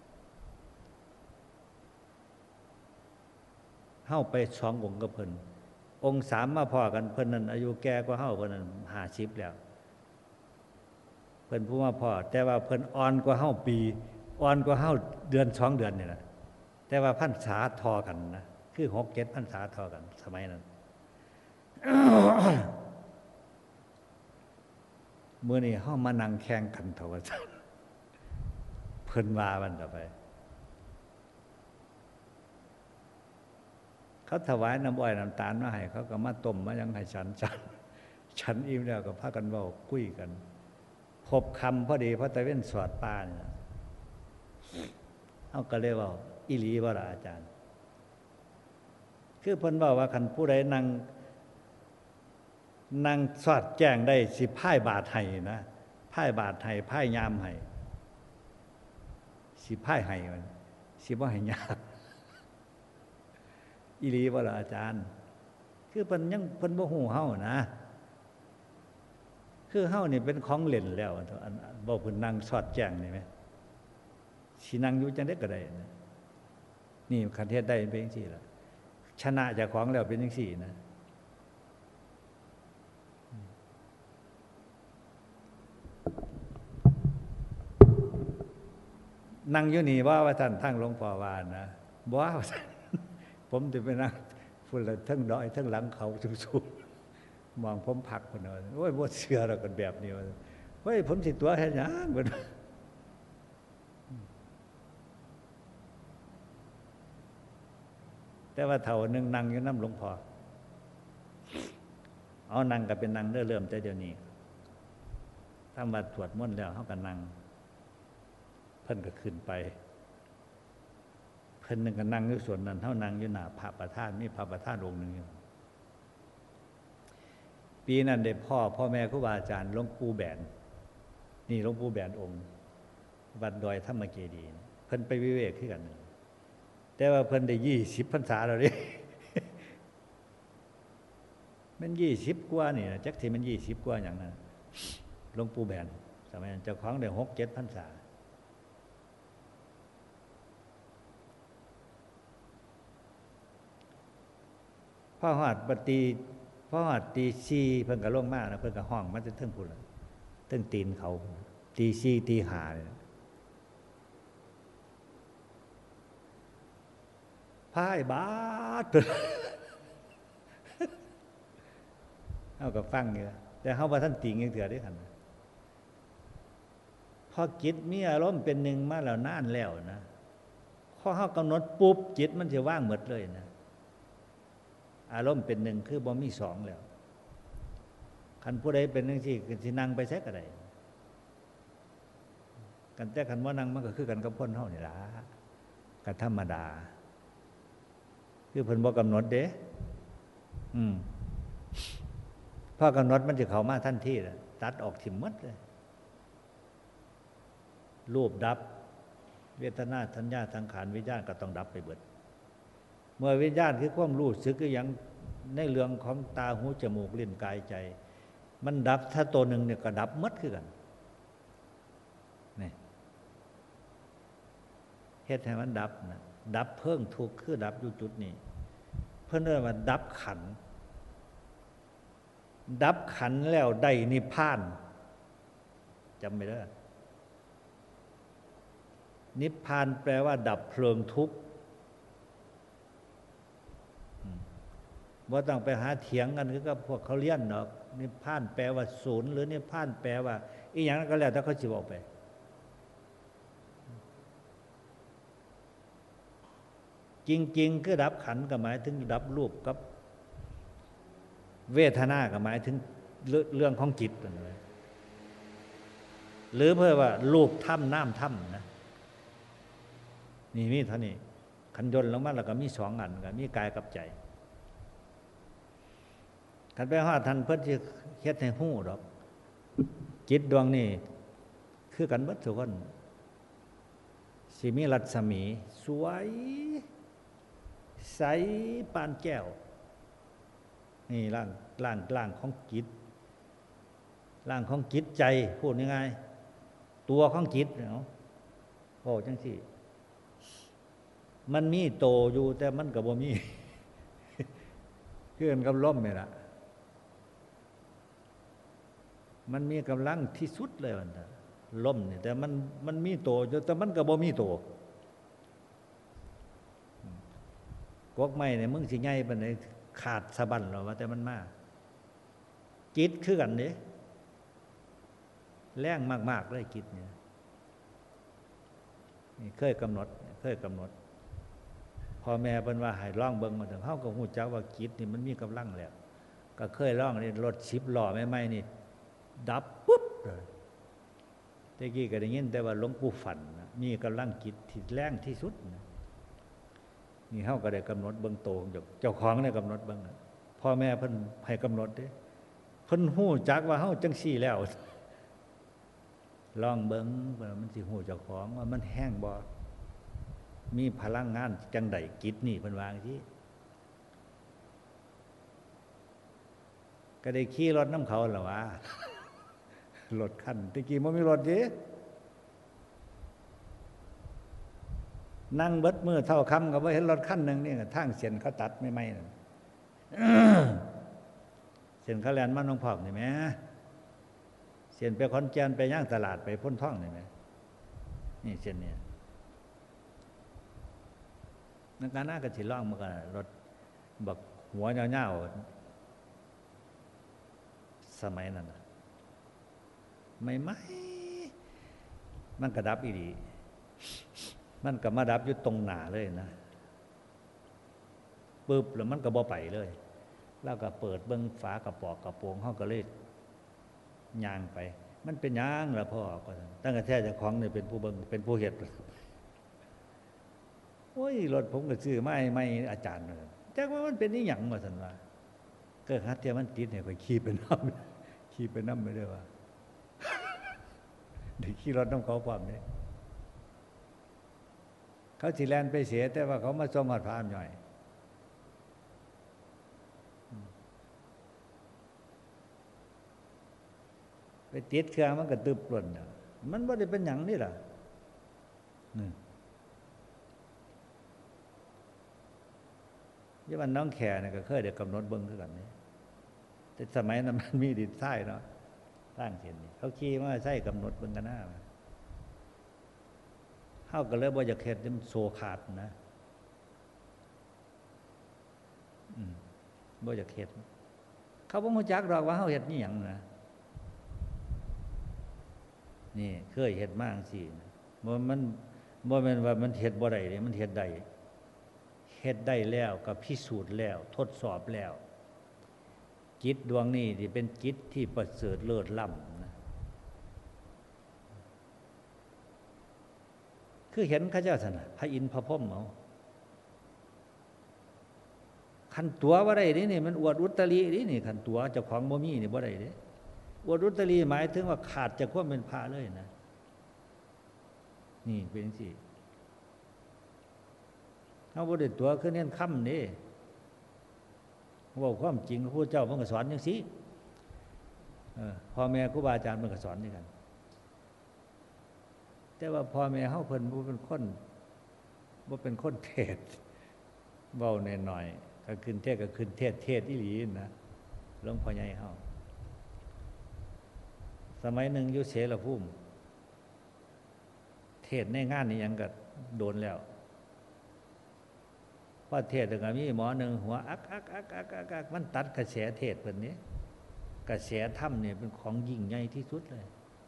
เฮาไป2องค์กับเพิ่นองค์3มาพ้อกันเพิ่นนั้นอายุแก่กว่าเฮาเพิ่นนั้น50แล้วเพิ่นผู้มาพ้อแต่ว่าเพิ่นอ่อนกว่าเฮาปีอ่อนกว่าเฮาเดือน2เดือนนี่ล่ะแต่ว่าพรรษาทอกันนะคือ6-7พรรษาทอกันสมัยนั้น มื้อนี้เฮามานั่งแข่งกันเถาะว่าซั่นเพิ่นว่ามันต่อไปเขาถวายน้ำอ้อยน้ำตาลมาให้เขาก็มาต้มมายังให้ฉันอิ่มแล้วก็พากันเว้าคุยกันพบคำพอดีพระตะเว้นสวดป่านี่เฮาก็เลยเว้าอีหลีบ่ล่ะอาจารย์คือเพิ่นเว้าว่าคันผู้ใดนั่งสอดแจ้งได้สิพ่ายบาทให้นะพ่ายบาทให้พ่ายยามให้สิพ่ายให้มันสิบ่ให้ยากอีหลีบ่ล่ะอาจารย์คือเพิ่นบ่ฮู้เฮานะคือเฮานี่เป็นของเล่นแล้วอันบ่เพิ่นนั่งสอดแจ้งนี่แหมสินั่งอยู่จังได๋ก็ได้นะนี่คันเฮ็ดได้เป็นจังซี่ล่ะชนะเจ้าของแล้วเป็นจังซี่นะนั่งอยู่นี่ว่าท่านทั้งหลวงพ่อว่านะบ่ว่าผมสิไปนั่งพุ่นละทั้งดอยทั้งหลังเขาสูงๆมองผมพักพุ่นว่าโอ้ยบ่เชื่อแล้วกันแบบนี้ว่าเฮ้ยผมสิตัวเฮ็ดหยังเพิ่นแต่ว่าเท่านึงนั่งอยู่นำหลวงพ่อเอานั่งก็เป็นนั่งเริ่มแต่เดี๋ยวนี้ทำวัดสวดมนต์แล้วเฮาก็นั่งเพิ่นก็ขึ้นไปเพิ่นนึงก็นั่งอยู่ส่วนนั้นเฮานั่งอยู่หน้าพระประธานมีพระประธานองค์นึงอยู่ปีนั้นได้พ่อแม่ครูบาอาจารย์หลวงปู่แบนนี่หลวงปู่แบนองค์วัดดอยธรรมเจดีย์เพิ่พิ่นไปวิเวกขึ้นกัน แต่ว่าเพิ่นได้20 พรรษาแล้วเด้ มัน20 กว่านี่จักสิมัน20 กว่าอย่างนั้นหลวงปู่แบนสมัยนั้นเจ้าของได้6-7 พรรษาพ่อฮอดตี4เพิ่นก็ลงมาแล้วเพิ่นก็ห้องมาจนถึงพุ่นล่ะถึงตีนเขาตี4ตี5เลยพายบาด เอากับฟังอยู่แต่เฮาบ่ทันติงจังเทื่อเด้คั่นพอจิตมีอารมณ์เป็นหนึ่งมาแล้วนานแล้วนะพอเฮากำหนดปุ๊บจิตมันสิว่างหมดเลยนะอารมณ์เป็นหนึ่งคือบ่มีสองแล้วคันผู้ใดเป็นจังซี่ก็สินั่งไปไสก็ได้กันแต่คันบ่นั่งมันก็คือกันกับคนเฮานี่ล่ะก็ธรรมดาคือเพิ่นบ่กำหนดเด้พอกำหนดมันจะเข้ามาทันทีล่ะตัดออกถิ่มหมดเลยรูปดับเวทนาสัญญาสังขารวิญญาณก็ต้องดับไปเบิดเมื่อวิญญาณคือความรู้สึกคืออย่างในเรื่องของตาหูจมูกลิ้นกายใจมันดับถ้าตัวหนึ่งเนี่ยก็ดับหมดคือกันนี่เฮ็ดให้มันดับนะดับเพิ่งทุกข์คือดับอยู่จุดนี้เพิ่นเรียกว่าดับขันธ์ดับขันธ์แล้วได้นิพพานจำไม่ได้นิพพานแปลว่าดับเพลิงทุกข์บ่ต้องไปหาเถียงกันคือกับพวกเขาเลี้ยนดอกนิพพานแปลว่าศูนย์หรือนิพพานแปลว่าอีหยังนั้นก็แล้วแต่เขาสิบอกไปจริงๆคือดับขันธ์ก็หมายถึงดับรูปกับเวทนาก็หมายถึงเรื่องของจิตนั่นเลยหรือเพื่อว่ารูปถ้ำน้ำถ้ำนะนี่มีเท่านี้ขันยนต์ลงมาแล้วก็มี2 อันก็มีกายกับใจขันไปฮอดท่านเพิ่นสิเฮ็ดให้ฮู้ดอกจิตดวงนี้คือกันเบิดทุกคนสิมีรัศมีสวยใสปานแก้วนี่ร่างของจิตร่างของจิตใจพูดง่ายๆตัวของจิตเนาะโอ้จังซี่มันมีโตอยู่แต่มันก็บ่มีคือกันกับลมนี่ล่ะมันมีกำลังที่สุดเลยมันลมนี่แต่มันมีโตอยู่แต่มันก็บ่มีโตกกไม้เนี่ยมึงสิใหญ่ปานใดขาดสะบั้นแล้วว่าแต่มันมาจิตคือกันเด้แรงมากๆเลยจิตเนี่ยนี่เคยกำหนดพ่อแม่เพิ่นว่าให้ลองเบิ่งมาถึงเฮาก็ฮู้จักว่าจิตนี่มันมีกำลังแล้วก็เคยลองนี่รถ10 ล้อใหม่ๆนี่ดับปุ๊บเลยแต่กี้ก็ได้ยินแต่ว่าหลวงปู่ฝันนะมีกำลังจิตที่แรงที่สุดนะนี่เฮาก็ได้กำหนดเบิ่งโตของเจ้าของได้กำหนดเบิ่งพ่อแม่เพิ่นให้กำหนดเด้เพิ่นฮู้จักว่าเฮาจังซี่แล้วลองเบิ่งว่ามันสิฮู้เจ้าของว่ามันแห้งบ่มีพลังงานจังได๋จิตนี่เพิ่นว่าจังซี่ก็ได้ขี่รถนำเขาล่ะว่ารถคันตะกี้บ่มีรถเด้นั่งเบิดมือเท่าค่ำก็บ่เห็นรถคันนึงนี่ทางเส้นเขาตัดใหม่ๆนั่นเส้นเขาแล่นมาหนองพอกนี่แหมเส้นไปขอนแก่นไปย่างตลาดไปพ้นท่องนี่แหมนี่เส้นนี้นักการน่าก็สิลองมาก็รถบักหัวยาวๆสมัยนั้นน่ะไม่มันกระดับอีหลีมันก็มาดับอยู่ตรงหน้าเลยนะปึ๊บแล้วมันก็บ่ไปเลยแล้วก็เปิดเบิ่งฝากระปอกกระโปรงเฮาก็เลยย่างไปมันเป็นหยังล่ะพ่อก็ตั้งแต่แท้เจ้าของนี่เป็นผู้เบิ่งเป็นผู้เฮ็ดโอ้ยรถผมก็ซื้อมาให้อาจารย์จักว่ามันเป็นอีหยังว่าซั่นว่าก็ฮัดเที่ยมันติดให้ข่อยขี่ไปนำไปเด้อว่าได้ขี่รถนำเขาพร้อมเด้เขาสิแลนไปเสียแต่ว่าเขามาส่งหอดพามย่อยไปติดเครื่องมันก็ตึบปล้นมันบ่ได้เป็นหยังนี่ล่ะยี่วันน้องแขเนี่ยก็เคยได้กำหนดเบิ่งคือกันนี่แต่สมัยนั้นมันมีดินทรายเนาะตั้งเห็นนี่เขาขี่มาใช้กำหนดเบิ่งกันหน้าเฮาก็เลยบ่อยากเฮ็ดมันโซขาดนะบ่อยากเฮ็ดเขาบ่รู้จักหรอกว่าเฮาเฮ็ดนี่หยังนะนี่เคยเฮ็ดมาจังซี่บ่มันบ่แม่นว่ามันเฮ็ดบ่ได้เด้มันเฮ็ดได้เฮ็ดได้แล้วก็พิสูจน์แล้วทดสอบแล้วจิตดวงนี้ที่เป็นจิตที่ประเสริฐเลิศล้ำนะคือเห็นข้าเจ้าท่านพระอินทร์พระพรหมเอาขันตัวบ่ได้นี่มันอวดอุตรินี่ขันตัวเจ้าของบ่มีนี่บ่ได้เด้อวดอุตริหมายถึงว่าขาดจากความเป็นพระเลยนะนี่เป็นจังซี่เฮาบ่ได้ตัวคือเน้นค่ำนี่เว้าความจริงพระพุทธเจ้าเพิ่นก็สอนจังซี่พ่อแม่ครูบาอาจารย์เพิ่นก็สอนด้วยกันแต่ว่าพ่อแม่เฮาเพิ่นบ่เป็นคนเทศเว้าน้อยๆก็ขึ้นเทศก็ขึ้นเทศอีหลีนะหลวงพ่อใหญ่เฮาสมัยหนึ่งอยู่เสรภูมิเทศในงานนี่ยังก็โดนแล้วพอเทศก็มีหมอหนึ่งหัวอักมันตัดกระแสเทศเพิ่นนี้กระแสธรรมเนี่ยเป็นของยิ่งใหญ่ที่สุดเลย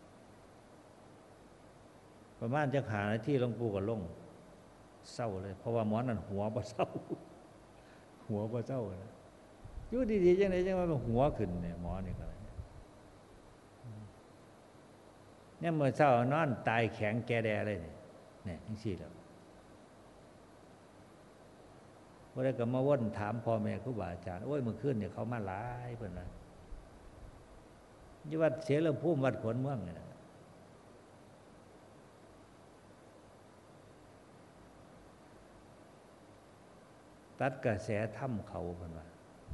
ประมาณจะหาที่หลวงปู่ก็ลงเศร้าเลยเพราะว่าหมอนั่นหัวบ่เศร้าหัวบ่เศร้านะอยู่ดีๆจังได๋จังว่าหัวขึ้นเนี่ยหมอนี่ก็เนี่ยเมื่อเช้านอนตายแข็งแก่แดเลยเนี่ยจังซี่แล้วบ่ได้ก็มาวนถามพ่อแม่ครูบาอาจารย์โอ้ยเมื่อคืนเนี่ยเขามาหลายเพิ่นว่าอยู่วัดเสรภูมิวัดขวนเมืองนี่นะตัดกระแสถ้ำเขาเพิ่นว่า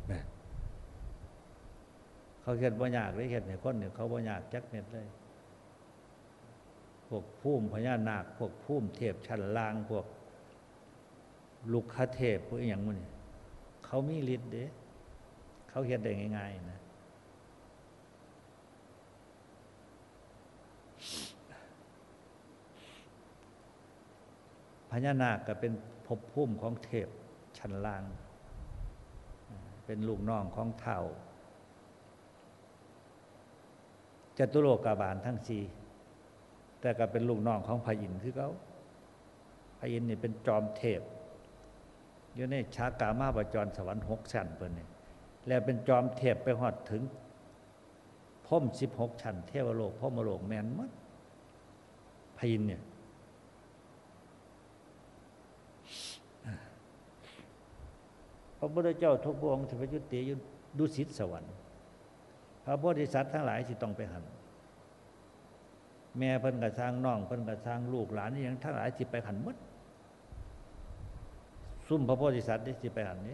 เขาเฮ็ดบ่ยากเลยเฮ็ดให้คนเนี่ยเขาบ่ยากจักเม็ดเลยพวกภูมิพญานาคพวกภูมิเทพชั้นล่างพวกลูกคเทพพวกอีหยังมื้อนี่เขามีฤทธิ์เด้เขาเฮ็ดได้ง่ายๆนะพญานาคก็เป็นภพภูมิของเทพชั้นล่างเป็นลูกน้องของเฒ่าจตุโลกบาลทั้งสี่แต่ก็เป็นลูกน้องของพระอินทร์คือเขาพระอินทร์นี่เป็นจอมเทพอยู่ในชากามาบจรสวรรค์6ชั้นเพิ่นนี่แล้วเป็นจอมเทพไปฮอดถึงพรหม16ชั้นเทวโลกพรหมโลกแม่นหมดพระอินทร์เนี่ยพระพุทธเจ้าทุกพระองค์สิไปยุติอยู่ดุสิตสวรรค์พระโพธิสัตว์ทั้งหลายสิต้องไปหันแม่เพิ่นก็สร้างน้องเพิ่นก็สร้างลูกหลานนี่ยังทั้งหลายสิไปหันหมดซุ่มพระโพธิสัตว์นี่สิไปหันนี้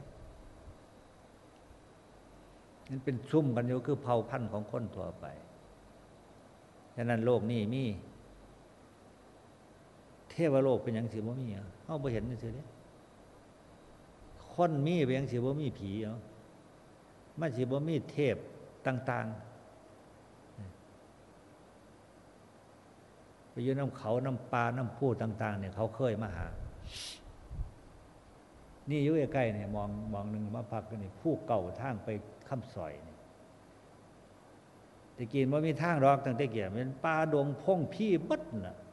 นั่นเป็นซุ่มกันอยู่คือเผ่าพันธุ์ของคนทั่วไปฉะนั้นโลกนี้มีเทวโลกเป็นหยังสิบ่มีเฮาบ่เห็นซื่อเด้คนมีเป็นหยังสิบ่มีผีมันสิบ่มีเทพต่างๆไปอยู่น้ำเขาน้ำปลาน้ำพูต่างๆเนี่ยเขาเคยมาหานี่อยู่ใกล้ๆเนี่ยมองหนึ่งมาพักกันนี่ผู้เก่าทางไปคำซอยนี่ตะกี้มันมีทางรอกตั้งแต่เกี่ยเป็นป่าดงพงพี่บัดน่ะ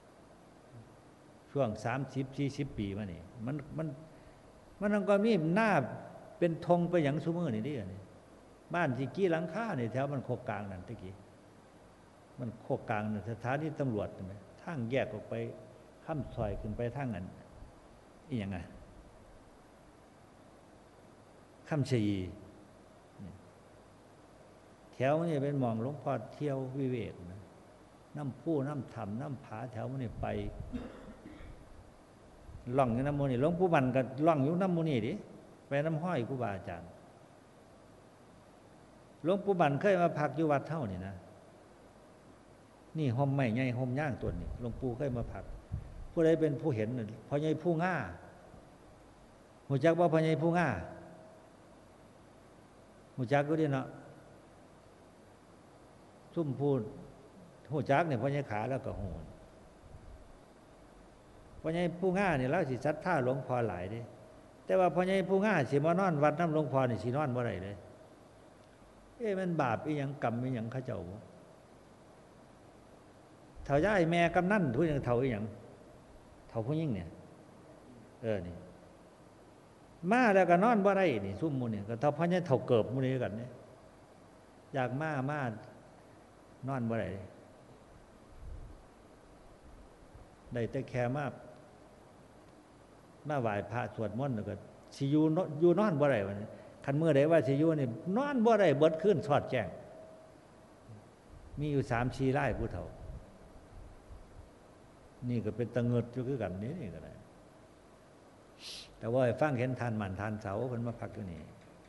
ช่วง30-40 ปีมานี่มันก็มีหน้าเป็นธงไปอย่างซุมื้อนี่ดิบ้านที่กี่หลังคานี่แถวมันโคกกลางนั่นตะกี้มันโคกกลางน่ะสถานีตำรวจใช่มั้ยทางแยกออกไปค่ำซอยขึ้นไปทางนั้นอีหยังอ่ะค่ำชีแถวนี้เป็นหม่องหลวงพ่อเที่ยววิเวกนะน้ำผู้น้ำธรรมน้ำผาแถวนี้ไปล่องอยู่น้ำมูนี่หลวงปู่มันก็ล่องอยู่น้ำมูนี่ดิไปน้ำห้อยครูบาอาจารย์หลวงปู่มันเคยมาพักอยู่วัดเท่านี่นะนี่ห่มไม้ใหญ่ห่มย่างตัวนี้หลวงปู่เคยมาพักผู้ใดเป็นผู้เห็นพ่อใหญ่ผู้ง่าหูจักว่าพ่อใหญ่ผู้ง่าหูจักก็ดีเนาะซุ่มพูดหูจักเนี่ยพ่อใหญ่ขาแล้วก็หูพ่อใหญ่ผู้ง่าเนี่ยแล้วสิศรัทธาหลวงพ่อหลายดิแต่ว่าพ่อใหญ่ผู้ง่าสิมานอนวัดน้ำหลวงพ่อนี่สินอนบ่ได้เลยมันบาปอีหยังกรรมอีหยังเขาเจ้าเฒ่าย่ายแม่กำนันทุกอย่างเฒ่าอีหยังเฒ่าผู้ยิ่งเนี่ยนี่มาแล้วก็นอนบ่ได้นี่ซุ่มมูนี่ก็เฒ่าพ่อใหญ่เฒ่าเกิบมูนี่กันเนี่ยอยากมานอนบ่ได้ได้แต่แค่มาไหว้พระสวดมนต์แล้วก็สิอยู่นอนบ่ได้วันนี้คันมื้อใดว่าสิอยู่นี่นอนบ่ได้เบิดคืนสอดแจ้งมีอยู่3-4รายผู้เฒ่านี่ก็เป็นตะเงิดอยู่คือกันนี่ก็ได้แต่ว่าฟังเห็นทานหมั่นทานเสาเพิ่นมาพักอยู่นี่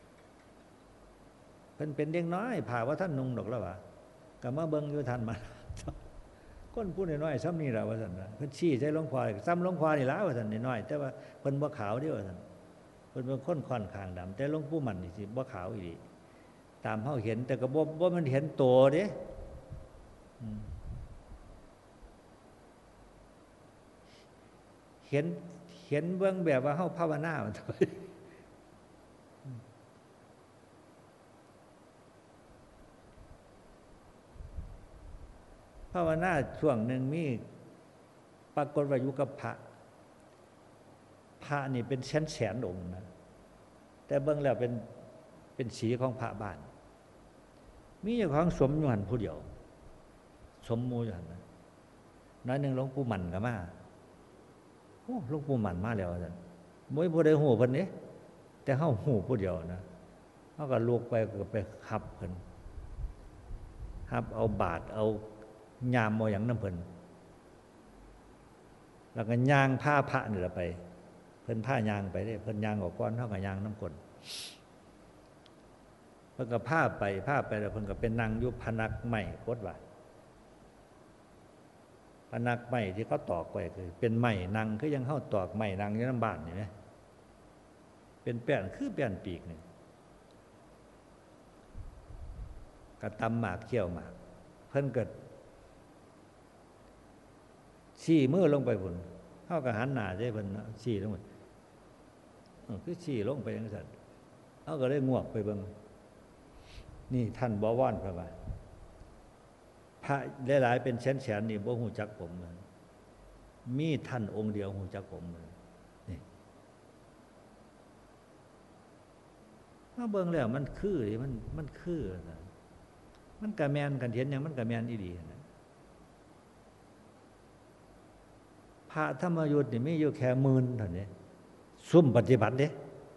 เพิ่นเป็นเด็กน้อยผ่าว่าท่านนุ่งดอกแล้วว่าก็มาเบิ่งอยู่ทานหมั่นคนผู้น้อยๆซ้ำนี่ล่ะว่าซั่นเพิ่นชี้ใส่หลวงพ่อซ้ำหลวงพ่อนี่ล่ะว่าซั่นน้อยๆแต่ว่าเพิ่นบ่ขาวเด้อว่าซั่นเพิ่นเป็นคนค่อนข้างดำแต่หลวงปู่มันนี่สิบ่ขาวอีหลีตามเฮาเห็นแต่ก็บ่มันเห็นโตเด้เห็นเบื้องแบบว่าเฮาภาวนามันภาวนาช่วงหนึ่งมีปรากฏว่าอยู่กับพระนี่เป็นแสนองค์นะแต่เบื้องแล้วเป็นสีของพระบ้านมีอยู่ของสมอยู่หันผู้เดียวสมมูอยู่หันนะน้อยหนึ่งหลวงปู่มันก็มาหลวงปู่มันมาแล้วท่านบ่มีผู้ใดฮู้เพิ่นเด้แต่เฮาฮู้ผู้เดียวนะเฮาก็ลุกไปก็ไปหับเพิ่นหับเอาบาตรเอายามเอาหยังนำเพิ่นแล้วก็ย่างผ้าพระนี่ล่ะไปเพิ่นผ้ายางไปเด้เพิ่นยางออกก่อนเฮาก็ยางนำกลเพิ่นก็พาไปแล้วเพิ่นก็เป็นนั่งอยู่พนักไม้กดว่าพนักไม้ที่เขาตอกไว้คือเป็นไม้นั่งคือยังเข้าตอกไม้นั่งอยู่น้ำบ้านนี่ไหมเป็นแป้นคือแป้นปีกนี่กระตำหมากเขี้ยวหมากเพิ่นเกิดชี้มือลงไปพุ่นเข้ากับหันหน้าใช่เพิ่นชี้ลงไปคือชี้ลงไปอย่างนั้นเขาก็เลยงวกไปเบิ่งนี่ท่านบวรพระบาทพระหลายๆเป็นแสนๆนี่บ่ฮู้จักผมมีท่านองค์เดียวฮู้จักผมนี่มาเบิ่งแล้วมันคือดิมันคือมันก็แม่นกันเห็นหยังมันก็แม่นอีหลีนะพระธรรมยุทธ์นี่มีอยู่แค่10,000เท่านี้ซุ่มปฏิบัติเด้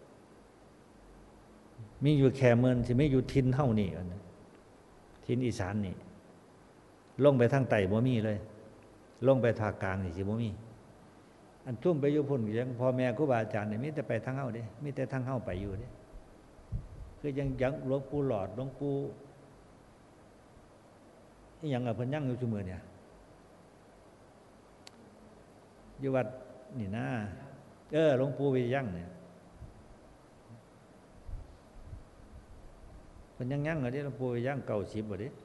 มีอยู่แค่10,000สิมีอยู่ทินเฮานี่ทินอีสานนี่ลงไปทางใต้บ่มีเลยลงไปภาคกลางนี่สิบ่มีอันทุ่มไปอยู่พุ่นยังพ่อแม่ครูบาอาจารย์นี่มีแต่ไปทางเฮาเด้มีแต่ทางเฮาไปอยู่เด้คือยังหลวงปู่หลอดหลวงปู่อีหยังเพิ่นยังอยู่ซุมื้อเนี่ยอยู่วัดนี่นะหลวงปู่วิยังเนี่ยเพิ่นยังเด้หลวงปู่วิยัง90บ่เด้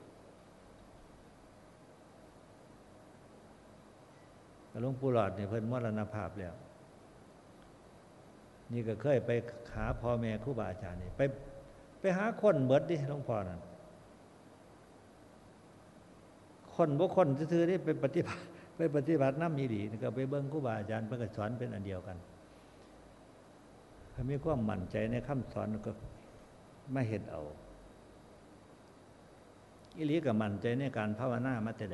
หลวงปู่หลอดเนี่ยเพิ่นมรณภาพแล้วนี่ก็เคยไปหาพ่อแม่ครูบาอาจารย์นี่ไปหาคนเบิดดิหลวงพ่อนั่นคนบ่คนซื่อๆนี่ไปปฏิบัตินำมีดีก็ไปเบิ่งครูบาอาจารย์เพิ่นก็สอนเป็นอันเดียวกันถ้ามีความมั่นใจในคำสอนก็มาเฮ็ดเอาอีหลีก็มั่นใจในการภาวนามาแต่ใด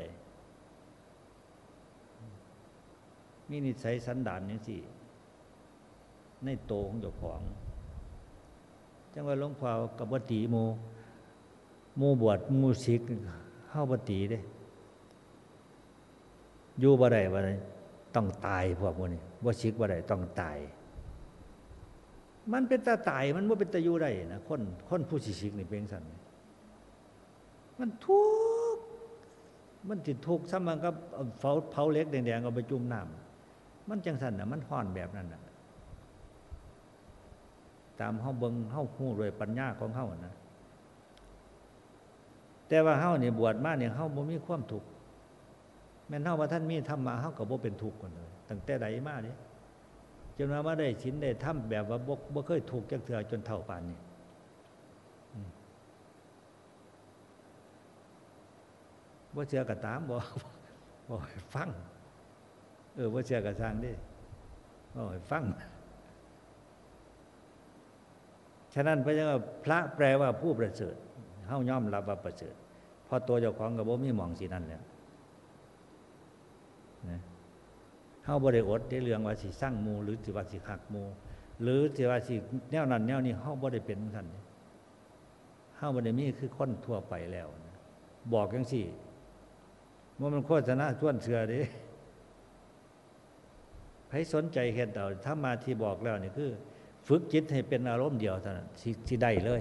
มีนิสัยสันดานจังซี่ในโตของเจ้าของจังว่าหลวงพ่อกับบ่ตีหมู่บวชหมู่ศิษย์เฮาบ่ตีเด้อยู่บ่ได้ต้องตายพวกพวกนี้บ่ชิกบ่ได้ต้องตายมันเป็นตาตายมันบ่เป็นตาอยู่ได้นะคนผู้สิชิกนี่เป็นจังซั่นมันทุกข์มันสิทุกข์ซ้ำมันก็เผาเหล็กแดงๆเอาไปจุ่มน้ำมันจังซั่นน่ะมันฮ้อนแบบนั้นน่ะตามเฮาเบิ่งเฮาฮู้ด้วยปัญญาของเฮานะแต่ว่าเฮานี่บวชมาเนี่ยเฮาบ่มีความทุกข์แม่นเฮาว่าท่านมีธรรมะเฮาก็บ่เป็นทุกข์กันเลยตั้งแต่ใดมาเด้จนมาได้ศีลได้ธรรมแบบว่าบ่เคยทุกข์จักเทื่อจนเท่าปานนี้บ่เชื่อก็ตามบ่ให้ฟังบ่เชื่อก็สร้างดิบ่ให้ฟังฉะนั้นพระเจ้าพระแปลว่าผู้ประเสริฐเฮายอมรับว่าประเสริฐพอตัวเจ้าของก็บ่มีหม่องสินั่นแหละนะเฮาบ่ได้อดในเรื่องว่าสิสร้างหมู่หรือสิว่าสิคักหมู่หรือสิว่าสิแนวนั้นแนวนี้เฮาบ่ได้เป็นซั่นเฮาบ่ได้มีคือคนทั่วไปแล้วนะบอกจังซี่ว่ามันโฆษณาชวนเชื่อเด้ใครสนใจเฮ็ดเอาถ้ามาที่บอกแล้วนี่คือฝึกจิตให้เป็นอารมณ์เดียวเท่านั้นสิได้เลย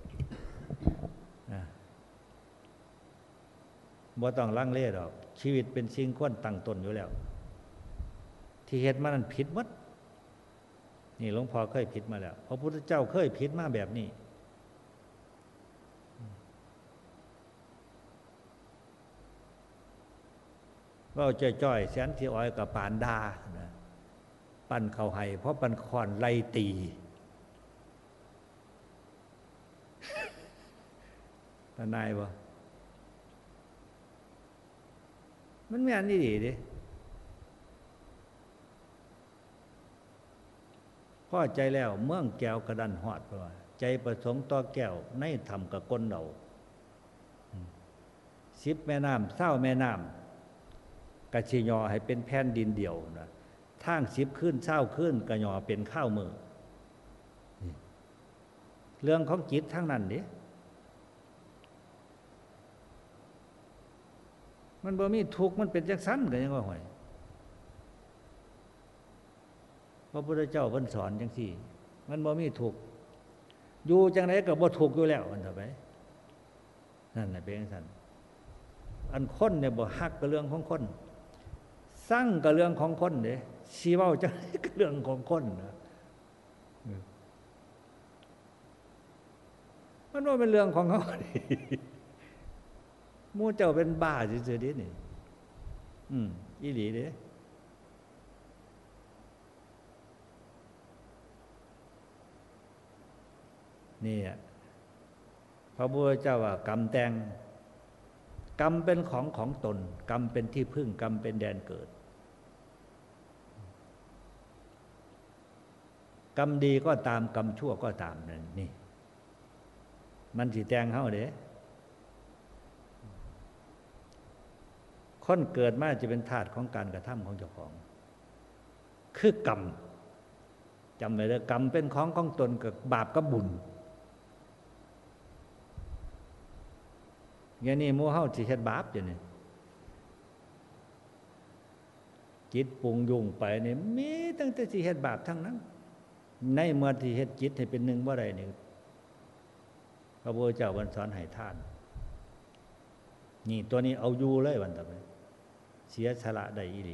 บ่ต้องลังเลดอกชีวิตเป็นสิ่งควรตั้งตนอยู่แล้วที่เฮ็ดมานั้นผิดหมดนี่หลวงพ่อเคยผิดมาแล้วพระพุทธเจ้าเคยผิดมาแบบนี้ว่าจ้อยๆแสนที่อ้อยกับปานดานะปั้นเขาให้เพราะปั้นค้อนไล่ตีตานายบ่มันไม่อันนี้ดีดิพอใจแล้วเมืองแก้วกระดันหอดเพราะว่าใจประสงค์ต่อแก้วในธรรมกับก้นเรา10แม่น้ำ20แม่น้ำกะสิยอให้เป็นแผ่นดินเดียวนะทาง10ขึ้น20ขึ้นกะยอเป็นข้าวมือเรื่องของจิตทั้งนั้นดิมันบ่มีทุกข์มันเป็นจังซั่นก็ยังว่าห่วยพระพุทธเจ้าเพิ่นสอนจังซี่มันบ่มีทุกข์อยู่จังไดก็บ่ทุกข์อยู่แล้วมันเถอะไปนั่นน่ะเป็นจังซั่นอันคนเนี่ยบ่ฮักก็เรื่องของคนสร้างก็เรื่องของคนเด้สิเว้าจังไดก็เรื่องของคนนะมันบ่เป็นเรื่องของเขาหมู่เจ้าเป็นบ้าซื่อๆดินี่อีหลีเด้นี่พระพุทธเจ้าว่ากรรมแต่งกรรมเป็นของตนกรรมเป็นที่พึ่งกรรมเป็นแดนเกิดกรรมดีก็ตามกรรมชั่วก็ตามนั่นนี่มันสิแต่งเฮาเด้คนเกิดมาจะเป็นทาสของการกระทำของเจ้าของคือกรรมจำไว้เด้อกรรมเป็นของตนกับบาปกับบุญอย่างนี้หมู่เฮาสิเฮ็ดบาปอยู่นี่จิตปรุงยุ่งไปนี่มีตั้งแต่สิเฮ็ดบาปทั้งนั้นในเมื่อที่เฮ็ดจิตให้เป็นหนึ่งบ่ได้นี่พระพุทธเจ้าสอนให้ทานนี่ตัวนี้เอาอยู่เลยวันต่อไปเสียสละได้อีหลี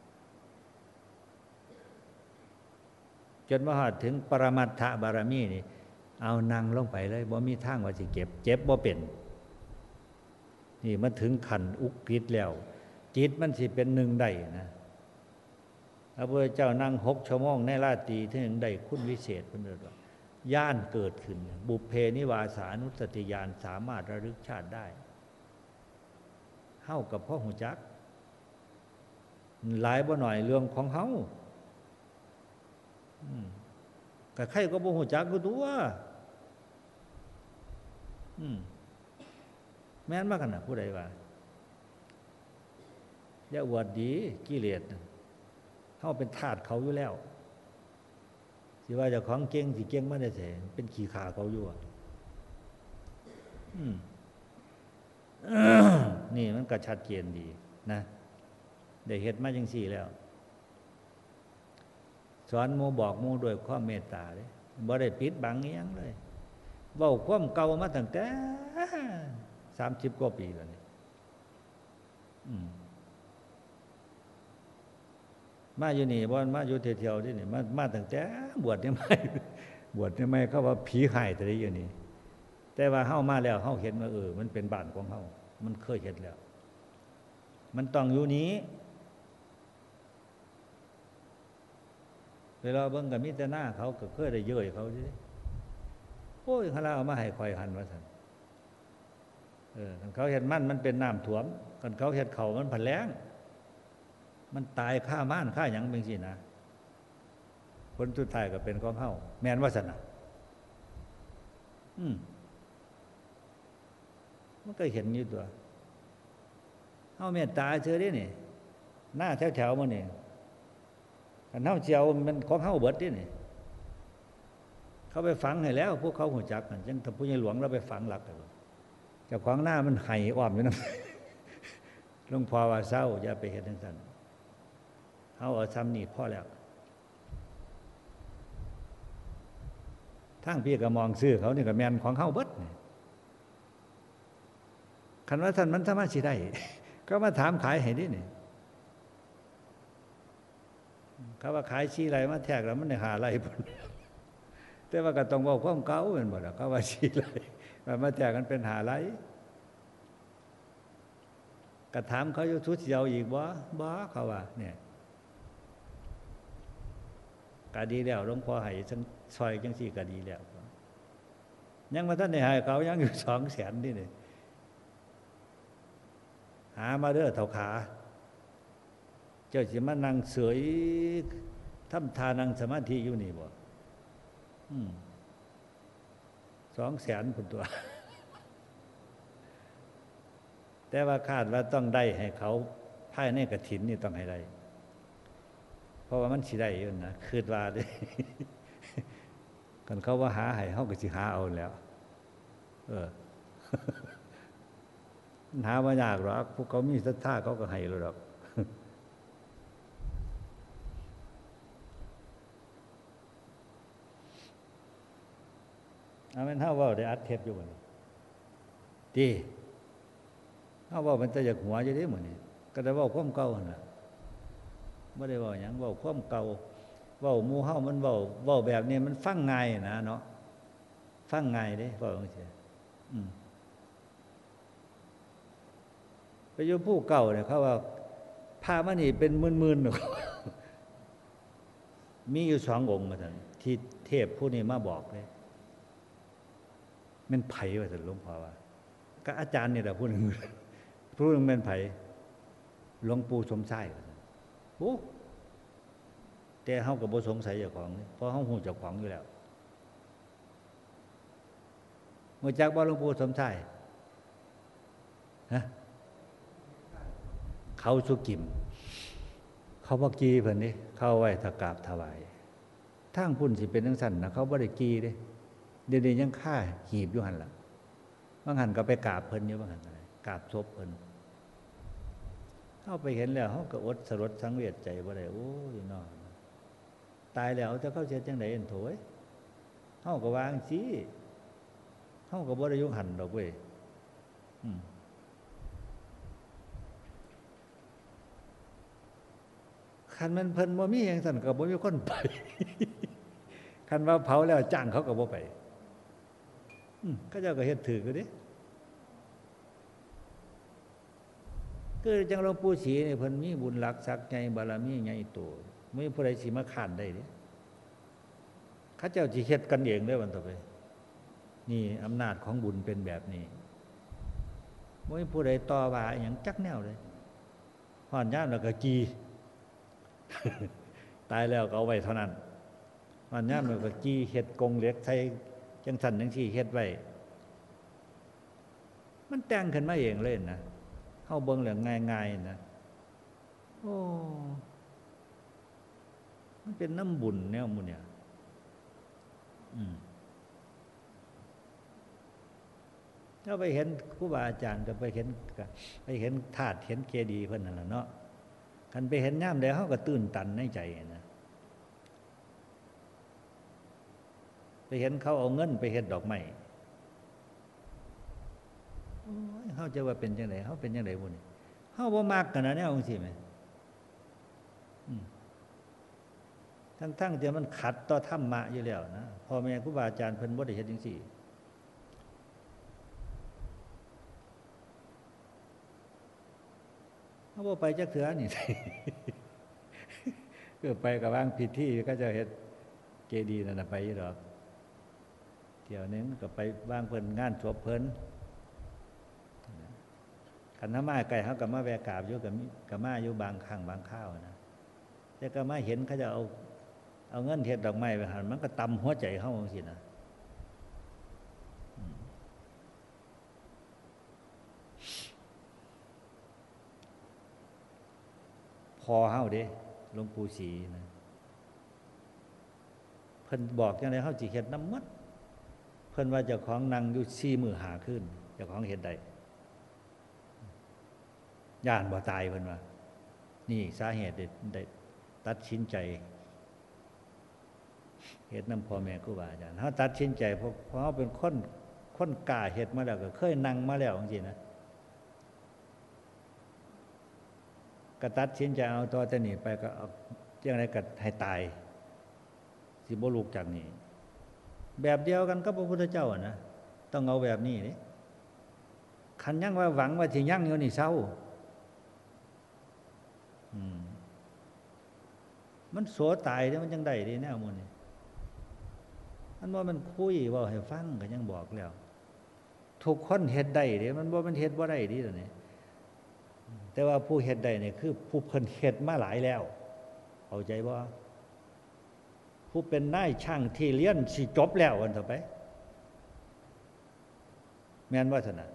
จนมาฮอดถึงปรมัตถบารมีนี่เอานั่งลงไปเลยบ่มีทางว่าสิเจ็บบ่เป็นนี่มันถึงขันอุกฤษแล้วจิตมันสิเป็นหนึ่งได้นะพระพุทธเจ้านั่ง6 ชั่วโมงในราตรีถึงได้คุณวิเศษเพิ่นว่าญาณเกิดขึ้นบุพเพนิวาสานุสติญาณสามารถระลึกชาติได้เฮากับพ่อหูจักหลายบ่หน่อยเรื่องของเฮาก็ใครก็บ่หูจักกูตัวแม่นมากันน่ะผู้ใดว่าอย่าอวดดีกิเลสเฮาเป็นทาสเขาอยู่แล้วสิว่าเจ้าของเก่งสิเก่งมาได้ไสเป็นขี้ข่าเขาอยู่นี่มันก็ชัดเจนดีนะได้เฮ็ดมาจังซี่แล้วสอนหมู่บอกหมู่ด้วยความเมตตาเลยบ่ได้ปิดบังอิหยังเลยเว้าความเก่ามาตั้งแต่30กว่าปีแล้วนี่มาอยู่นี่บ่มาอยู่เที่ยวๆที่นี่มาตั้งแต่บวชเนี่ยไม่บวชเนี่ยไม่เขาว่าผีหายแต่ได้อยู่นี่แต่ว่าเฮามาแล้วเฮาเห็นว่ามันเป็นบ้านของเฮามันเคยเห็นแล้วมันต้องอยู่นี้เวลาเบิ่งก็มีแต่หน้าเขาก็เคยได้เย้ยเขาสิโอ้ยเขาเอามาให้ข่อยหันว่าซั่นคันเขาเฮ็ดมันเป็นน้ำท่วมคันเขาเฮ็ดเขามันผันแล้งมันตายฆ่าม่านฆ่าหยังเป็นสินะผลสุดท้ายก็เป็นของเฮาแม่นว่าซั่นน่ะมันก็เห็นอยู่ตัวเฮาเมตตาเฉยเด้นี่หน้าแถวๆมื้อนี่คันเฮาเจียวมันของเฮาเบิดเด้นี่เขาไปฝังให้แล้วพวกเขาหูจักกันจังถ้าผู้ใหญ่หลวงเราไปฝังหลักกันเจ้าของหน้ามันไห้อ้อมอยู่นำหลวงพ่อว่าเศร้าอย่าไปเฮ็ดจังซั่นเฮาเอาซ้ำนี่พอแล้วทางพี่ก็มองซื้อเขานี่ก็แม่นของเฮาเบิดนี่คันว่าท่านมันสามารถสิได้ก็มาถามขายให้ดินี่เขาว่าขายชีไรมาแทกแล้วมันได้หาไรพุ่นแต่ว่าก็ต้องเว้าความเก่าแม่นบ่ล่ะเขาว่าชีไรมาแทกกันเป็นหาไรก็ถามเขาอยู่ทุกเสียวอีกบ่เขาว่าเนี่ยก็ดีแล้วหลวงพ่อให้จังซอยจังซี่ก็ดีแล้วยังมาท่านได้ให้เขายังอยู่200,000นี่นี่หามาเด้อเท่าขาเจ้าสิมานั่งเสยทำทานั่งสมาธิอยู่นี่บ่200,000พุ่นตัวแต่ว่าคาดว่าต้องได้ให้เขาภายในกฐินนี่ต้องให้ได้เพราะว่ามันสิได้อยู่นะคิดว่าเด้คันเขาว่าหาให้เฮาก็สิหาเอาแล้วหาบ่ยากหรอกพวกเขามีศรัทธาเขาก็ให้แล้วดอกแม่นเฮาเว้าได้อัดเทปอยู่บ่นี่ติเฮาเว้ามันจะอยากหัวอยู่เด้มื้อนี้ก็ได้เว้าความเก่าหั่นน่ะบ่ได้เว้าหยังเว้าความเก่าเว้าหมู่เฮามันเว้าแบบนี้มันฟังง่ายนะเนาะฟังง่ายเด้เว้าจังซี่ไปอยู่ผู้เก่าเนี่ยเขาว่าพามานี่เป็นหมื่นๆมีอยู่2องค์ว่าซั่นที่เทพผู้นี้มาบอกเลยแม่นไผว่าซั่นหลวงพ่อว่าก็อาจารย์นี่แหละผู้นึงแม่นไผหลวงปู่สมชายว่าซั่นโอ้แต่เฮาก็บ่สงสัยเจ้าของเพราะเฮาฮู้เจ้าของอยู่แล้วรู้จักบ่หลวงปู่สมชายฮะเขาสุกิมเขาบ่กีเพิ่นนี่เขาไว้ถ้ากราบถวายทางพุ่นสิเป็นจังซั่นนะเขาบ่ได้กีเด้เดี๋ยวนี้ยังฆ่าหีบอยู่หั่นล่ะบางหันก็ไปกราบเพิ่นอยู่บางหันกราบศพเพิ่นเฮาไปเห็นแล้วเฮาก็อดสลดสังเวชใจบ่ได้โอ้ยน้อตายแล้วจะเข้าเสียจังได๋อั่นโถยเฮาก็วางสิเฮาก็บ่ได้อยู่หั่นดอกเว้ยคันมันเพิ่นบ่มีหยังซั่นก็บ่มีคนไปคันว่าเผาแล้วจ้างเขาก็บ่ไปเขาเจ้าก็เฮ็ดถูกอยู่ดิคือจังหลวงปู่ศรีนี่เพิ่นมีบุญหลักศักดิ์ใหญ่บารมีใหญ่โตมีผู้ใดสิมาค้านได้เด้เขาเจ้าสิเฮ็ดกันเองเด้อวันต่อไปนี่อำนาจของบุญเป็นแบบนี้บ่มีผู้ใดต่อว่าหยังจักแนวเลยฮ้อนยามแล้วก็กีตายแล้วก็เอาไว้เท่านั้นมันย่ามแล้วก็จี้เฮ็ดกงเหล็กใส่จังซั่นจังซี่เฮ็ดไว้มันแต่งขึ้นมาเองเลยนะเฮาเบิ่งแล้วง่ายๆนะโอ้มันเป็นน้ำบุญแนวหมู่เนี่ยถ้าไปเห็นครูบาอาจารย์ก็ไปเห็นธาตุเห็นเจดีย์เพิ่นนั่นล่ะเนาะคันไปเห็นยามใดเฮาก็ตื่นตันในใจนะเห็นเขาเอาเงินไปเฮ็ดดอกไม้โอ้ยเฮาจะว่าเป็นจังได๋เฮาเป็นจังได๋บุนี่เฮาบ่มักกันนะแนวจังซี่แหมทั้งๆที่มันขัดต่อธรรมะอยู่แล้วนะพ่อแม่ครูบาอาจารย์เพิ่นบ่ได้เฮ็ดจังซี่เฮาบ่ไปจักเทื่อนี่ ก็ไปกับวางพิธีก็จะเฮ็ดเจดีย์นั่นน่ะไปอยู่ดอกเที่ยวนึงก็ไปวางเพิ่นงานศพเพิ่นคันถ้ามาไกลเฮาก็มาแวะกราบอยู่ก็มาอยู่บางครั้งบางคราวนะแต่ก็มาเห็นเขาจะเอาเงินเฮ็ดดอกไม้ไปหั่นมันก็ตำหัวใจเฮาจังซี่นะพอเฮาเด้หลวงปู่ศรีนะเพิ่นบอกจังได๋เฮาสิเฮ็ดนำหมดเพิ่นว่าเจ้าของนั่งอยู่4มื้อ5คืนเจ้าของเฮ็ดได้ย่านบ่ตายเพิ่นว่านี่สาเหตุได้ตัดสินใจเฮ็ดนำพ่อแม่ครูบาอาจารย์เฮาตัดสินใจเพราะเฮาเป็นคนกล้าเฮ็ดมาแล้วก็เคยนั่งมาแล้วจังซี่นะก็ตัดสินใจเอาต่อแต่นี้ไปก็เอาจังได๋ก็ให้ตายสิบ่ลุกจากนี้แบบเดียวกันกับพระพุทธเจ้านะต้องเอาแบบนี้นี่คันยังว่าหวังว่าสิยังอยู่นี่เศร้ามันโสตายเด้มันจังได้ดีแนวหมู่นี้มันบ่มันคุยเว้าให้ฟังก็ยังบอกแล้วทุกคนเฮ็ดได้เด้มันบ่มันเฮ็ดบ่ได้ดีตัวนี้แต่ว่าผู้เฮ็ดได้นี่คือผู้เพิ่นเฮ็ดมาหลายแล้วเข้าใจบ่ผู้เป็นนายช่างที่เรียนสิจบแล้ววันต่อไปแม่นว่าซั่นน่ะ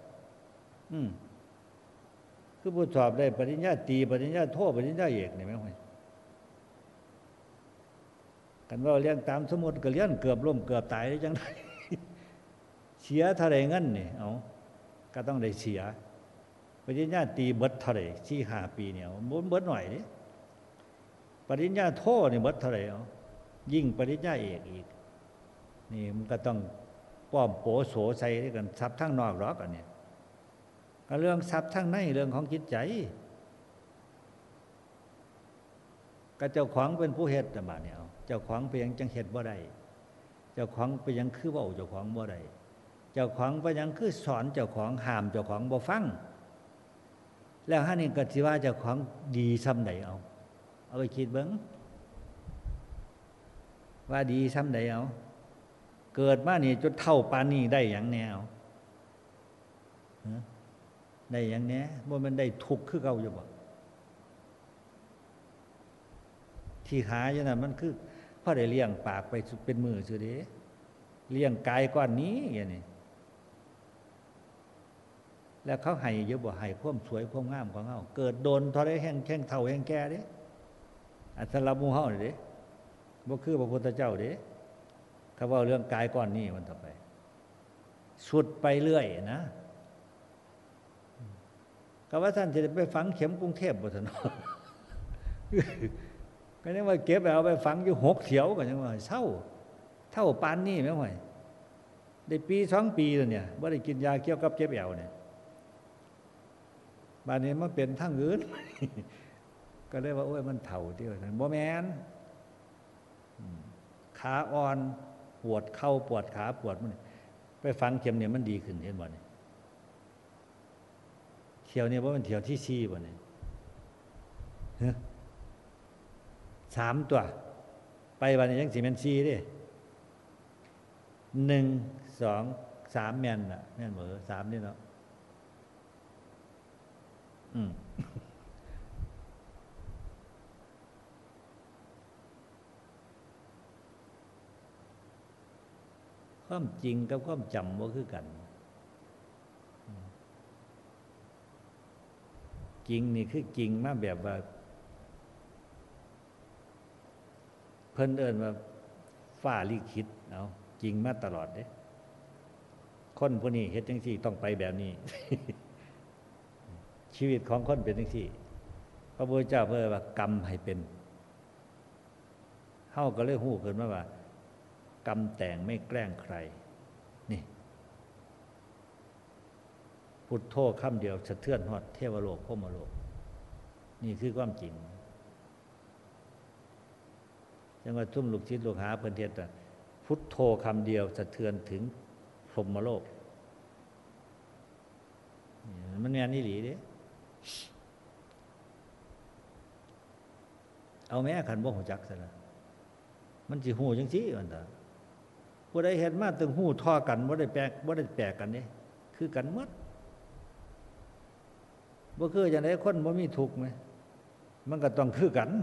คือผู้สอบได้ปริญญาตรีปริญญาโทปริญญาเอกนี่แม่นบ่กันว่าเรียนตามสมมุติก็เรียนเกือบล้มเกือบตายได้จังได๋เสียเท่าใดเงินนี่เอาก็ต้องได้เสียปริญญาตรีเบิดเท่าใด 4-5 ปีเนี่ยบ่เบิดหน่อยเด้ปริญญาโทนี่เบิดเท่าใดเอายิ่งปริญญาเอกอีกนี่มันก็ต้องป้อมโปโสใส่กันทรัพย์ทั้งนอกหรอกอันนี้ก็เรื่องทรัพย์ทั้งในเรื่องของจิตใจก็เจ้าของเป็นผู้เฮ็ดน่ะบาดนี้เอาเจ้าของไปยังจังเฮ็ดบ่ได้เจ้าของไปยังคือเว้าเจ้าของบ่ได้เจ้าของไปยังคือสอนเจ้าของห้ามเจ้าของบ่ฟังแล้วหานี่ก็สิว่าเจ้าของดีส่ำใดเอาไปคิดเบิ่งว่าดีซ้ำใดเอาเกิดมานี่จนเท่าปานนี้ได้หยังแนวได้หยังแน่บ่มันได้ทุกข์คือเก่าอยู่บ่ที่หาอยู่นั่นมันคือพอได้เลี้ยงปากไปเป็นมื้อซื่อเด้เลี้ยงกายก้อนนี้อย่างนี้แล้วเขาให้อยู่บ่ให้ความสวยความงามของเฮาเกิดโดนเท่าใดแห้งเฒ่าแห้งแก่เด้อัตลักษณ์หมู่เฮานี่เด้บ่คือพระพุทธเจ้าเด้เขาเว้าเรื่องกายก้อนนี้มันต่อไปสุดไปเรื่อยนะก็ว่าท่านจะไปฝังเข็มกรุงเทพบ่ซั่นก็ยังว่าเก็บเอาไปฝังอยู่6เถียวก็ยังว่าเท่าปานนี้แม่นบ่ได้ปี2ปีแล้วเนี่ยบ่ได้กินยาเกี่ยวกับเจ็บแอวเนี่ยบัดนี้มันเป็นทางอื่นก็เลยว่าโอ้ยมันเฒ่าติว่าซั่นบ่แม่นขาอ่อนปวดเข่าปวดขาปวดมันไปฝังเข็มเนี่ยมันดีขึ้นเห็นบ่นี่เที่ยวนี้บ่มันเที่ยวที่4บ่นี่ฮะ3ตัวไปบัดนี้ยังสิแม่น4เด้1 2 3แม่นน่ะแม่นบ่3นี่เนาะความจริงกับความจำบ่คือกันจริงนี่คือจริงมาแบบว่าเพิ่นเอิ้นว่าฟ้าลิขิตเอาจริงมาตลอดเด้คนผู้นี้เฮ็ดจังซี่ต้องไปแบบนี้ ชีวิตของคนเป็นจังซี่พระพุทธเจ้าเพิ่นว่ากรรมให้เป็นเฮาก็เลยฮู้ขึ้นมาว่ากกรรมแต่งไม่แกล้งใครนี่พุทโธคำเดียวสะเทือนฮอดเทวโลกพรหมโลกนี่คือความจริงจังว่าทุ่มลูกศิษย์ลูกหาเพิ่นเทศน์พุทโธคำเดียวสะเทือนถึงพรหมโลกมันแม่นอีหลีเด้เอาแม้ขันบ่ฮู้จักซะละมันสิฮู้จังซี่มันตาผู้ใดเฮ็ดมาตึงฮู้ท่อกันบ่ได้แปลกกันนี่คือกันหมดบ่คือจังได๋คนบ่มีทุกข์มั้ยมันก็ต้องคือกัน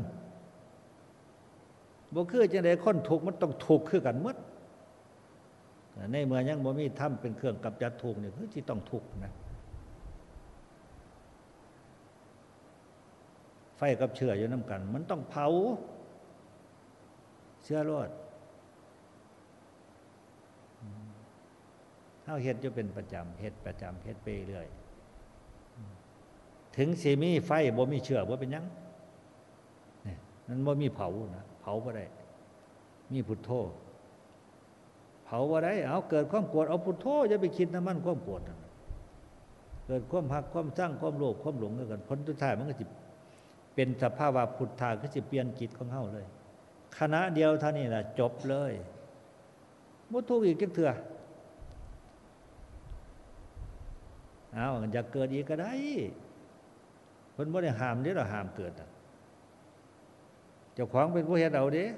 บ่คือจังได๋คนทุกข์มันต้องทุกข์คือกันหมดในเมื่อยังบ่มีธรรมเป็นเครื่องกำจัดทุกข์นี่คือสิต้องทุกข์นะไฟกับเชื้ออยู่นำกันมันต้องเผาเชื้อรอดเฮาเฮ็ดอยู่เป็นประจำเฮ็ดไปเรื่อยถึงสิมีไฟบ่มีเชื้อบ่เป็นหยังนี่มันบ่มีเผานะเผาบ่ได้มีพุทโธเผาบ่ได้เอาเกิดความโกรธเอาพุทโธอย่าไปคิดน้ำมันความโกรธเกิดความหักความสร้างความโลภความหลงกันผลสุดท้ายมันก็สิเป็นสภาวะพุทธะคือสิเปลี่ยนจิตของเฮาเลยขณะเดียวเท่านี้ล่ะจบเลยบ่ทุกข์อีกจักเทื่อเอาอยากเกิดอีกก็ได้เพิ่นบ่ได้ห้ามเด้ล่ะห้ามเกิดน่ะเจ้าของเป็นผู้เฮ็ดเอาเด้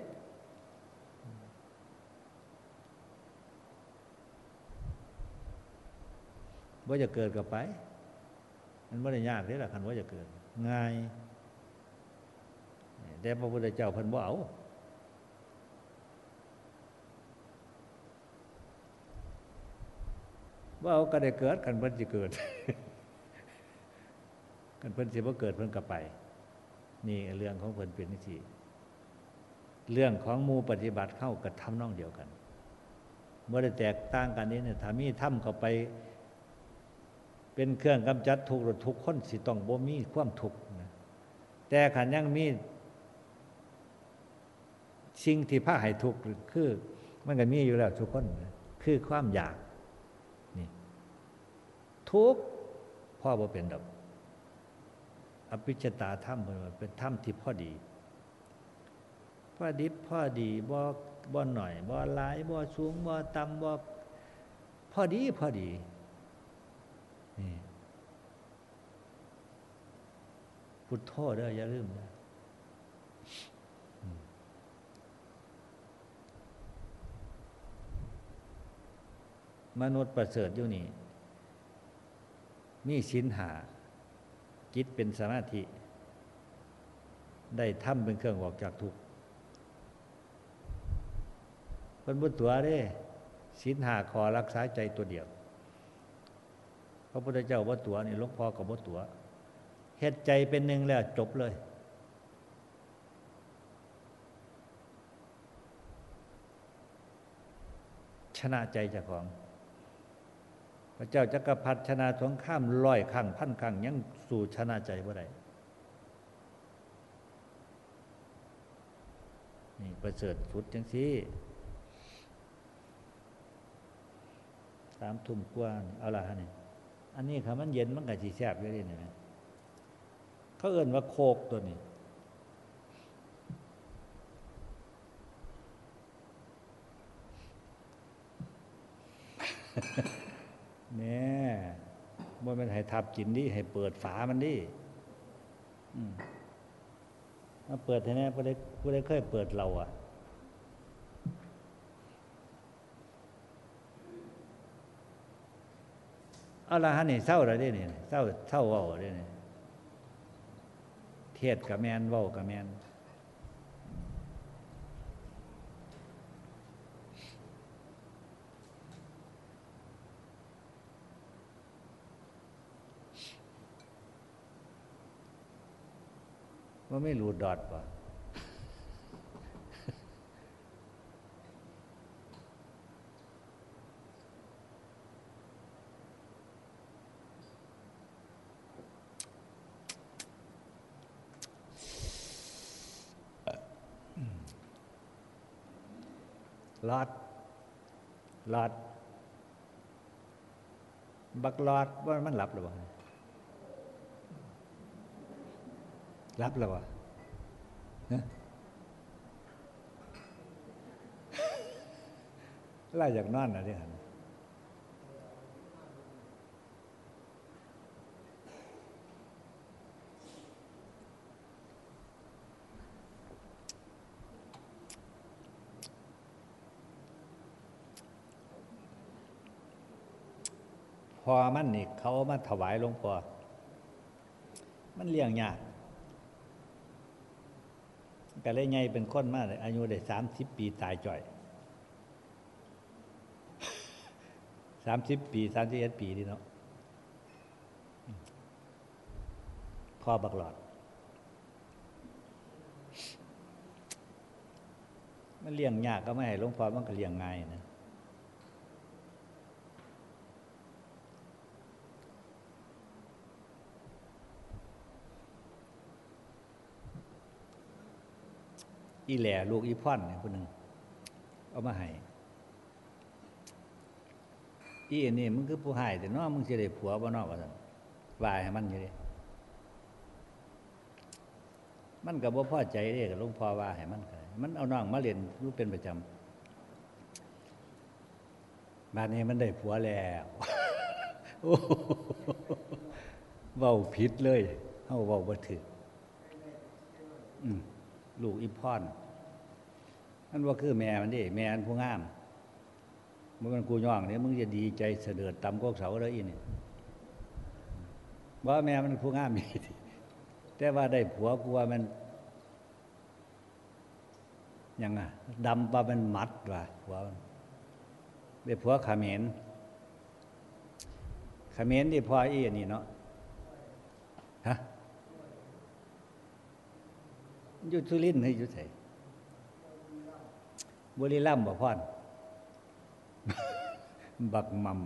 บ่จะเกิดก็ไปมันบ่ได้ยากเด้ล่ะคันว่าจะเกิดง่ายแต่พระพุทธเจ้าเพิ่นบ่เอาบ่เอาก็ได้เกิดคันเพิ่นสิเกิดคันเพิ่นสิบ่เกิดเพิ่นก็ไปนี่เรื่องของเพิ่นเป็นจังซี่เรื่องของหมู่ปฏิบัติเข้าก็ทำนองเดียวกันบ่ได้แตกต่างกันนี่เนี่ยถ้ามีธรรมเข้าไปเป็นเครื่องกำจัดทุกข์ทุกคนสิต้องบ่มีความทุกข์นะแต่คันยังมีสิ่งที่พาให้ทุกข์คือมันก็มีอยู่แล้วทุกคนคือความอยากนี่ทุกข์พ่อบ่เป็นดอกอภิชตาธรรมเป็นธรรมที่พอดีพอดิบพอดีบ่หน่อยบ่หลายบ่สูงบ่ต่ำบ่พอดีนี่พุทโธเด้ออย่าลืมนะมนุษย์ประเสริฐอยู่นี่มีศีลห้าจิตเป็นสมาธิได้ธรรมเป็นเครื่องออกจากทุกข์เพิ่นบ่ตัวเด้ศีลห้าขอรักษาใจตัวเดียวพระพุทธเจ้าบ่ตัวนี่หลวงพ่อก็บ่ตัวเฮ็ดใจเป็นหนึ่งแล้วจบเลยชนะใจเจ้าของพระเจ้าจักรพรรดิชนะสงคราม100 ครั้ง 1,000 ครั้งยังสู้ชนะใจบ่ได้นี่ประเสริฐสุดจังซี่3 ทุ่มกว่าเอาล่ะฮะนี่อันนี้คันมันเย็นมันก็สิแซ่บอยู่นี่นะเขาเอิ้นว่าโคกตัวนี้แน่บ่แม่นให้ทับกินดิให้เปิดฝามันดิมาเปิดให้แน่ผู้ใดเคยเปิดเราอ่ะเอาล่ะฮะนี่เศร้าแล้วเด้นี่เศร้าเว้าเด้นี่เทศก็แม่นเว้าก็แม่นว่าไม่รูดดอดป่ะรอดหลอดบักหลอดว่ามันหลับหรือเปล่าหลับหรือเปล่าไล่จากนอนนะเนี่ยพอมันนี่เขามาถวายหลวงพ่อมันเลี้ยงยากก็เลยไงเป็นคนมากเลยอายุได้30 ปีตายจ่อย30 ปี31 ปีดีเนาะพ่อบักหลอดมันเลี้ยงยากก็ไม่ให้หลวงพ่อมันก็เลี้ยงง่ายนะอีแหล่ลูกอีพ่อนเนี่ยคนหนึ่งเอามาให้อีนี่มึงคือผู้ให้แต่น้อมึงจะได้ผัวบ่นอกว่าซั่นว่าให้มันอยู่ดิมันก็บ่พอใจเด้กับหลวงพ่อว่าให้มันก็มันเอาน้องมาเรียนรู้เป็นประจำบัดนี้มันได้ผัวแล้วเว้าผิดเลยเฮาเว้าบ่ถูกลูกอีพ่อนมันว่าคือแม่มันดิแม่มันผู้งามมันกูย่องเนี่ยมึงจะดีใจเสด็จต่ำกกเสาเลยอีนี่ว่าแม่มันผู้งามอีแต่ว่าได้ผัวกูว่ามันยังไงดำว่ามันมัดว่ะผัวได้ผัวเขมรที่พ่ออีนี่เนาะฮะอยู่สุรินทร์ให้อยู่ไสบุรีรัมย์บ่พ่อนบักมัม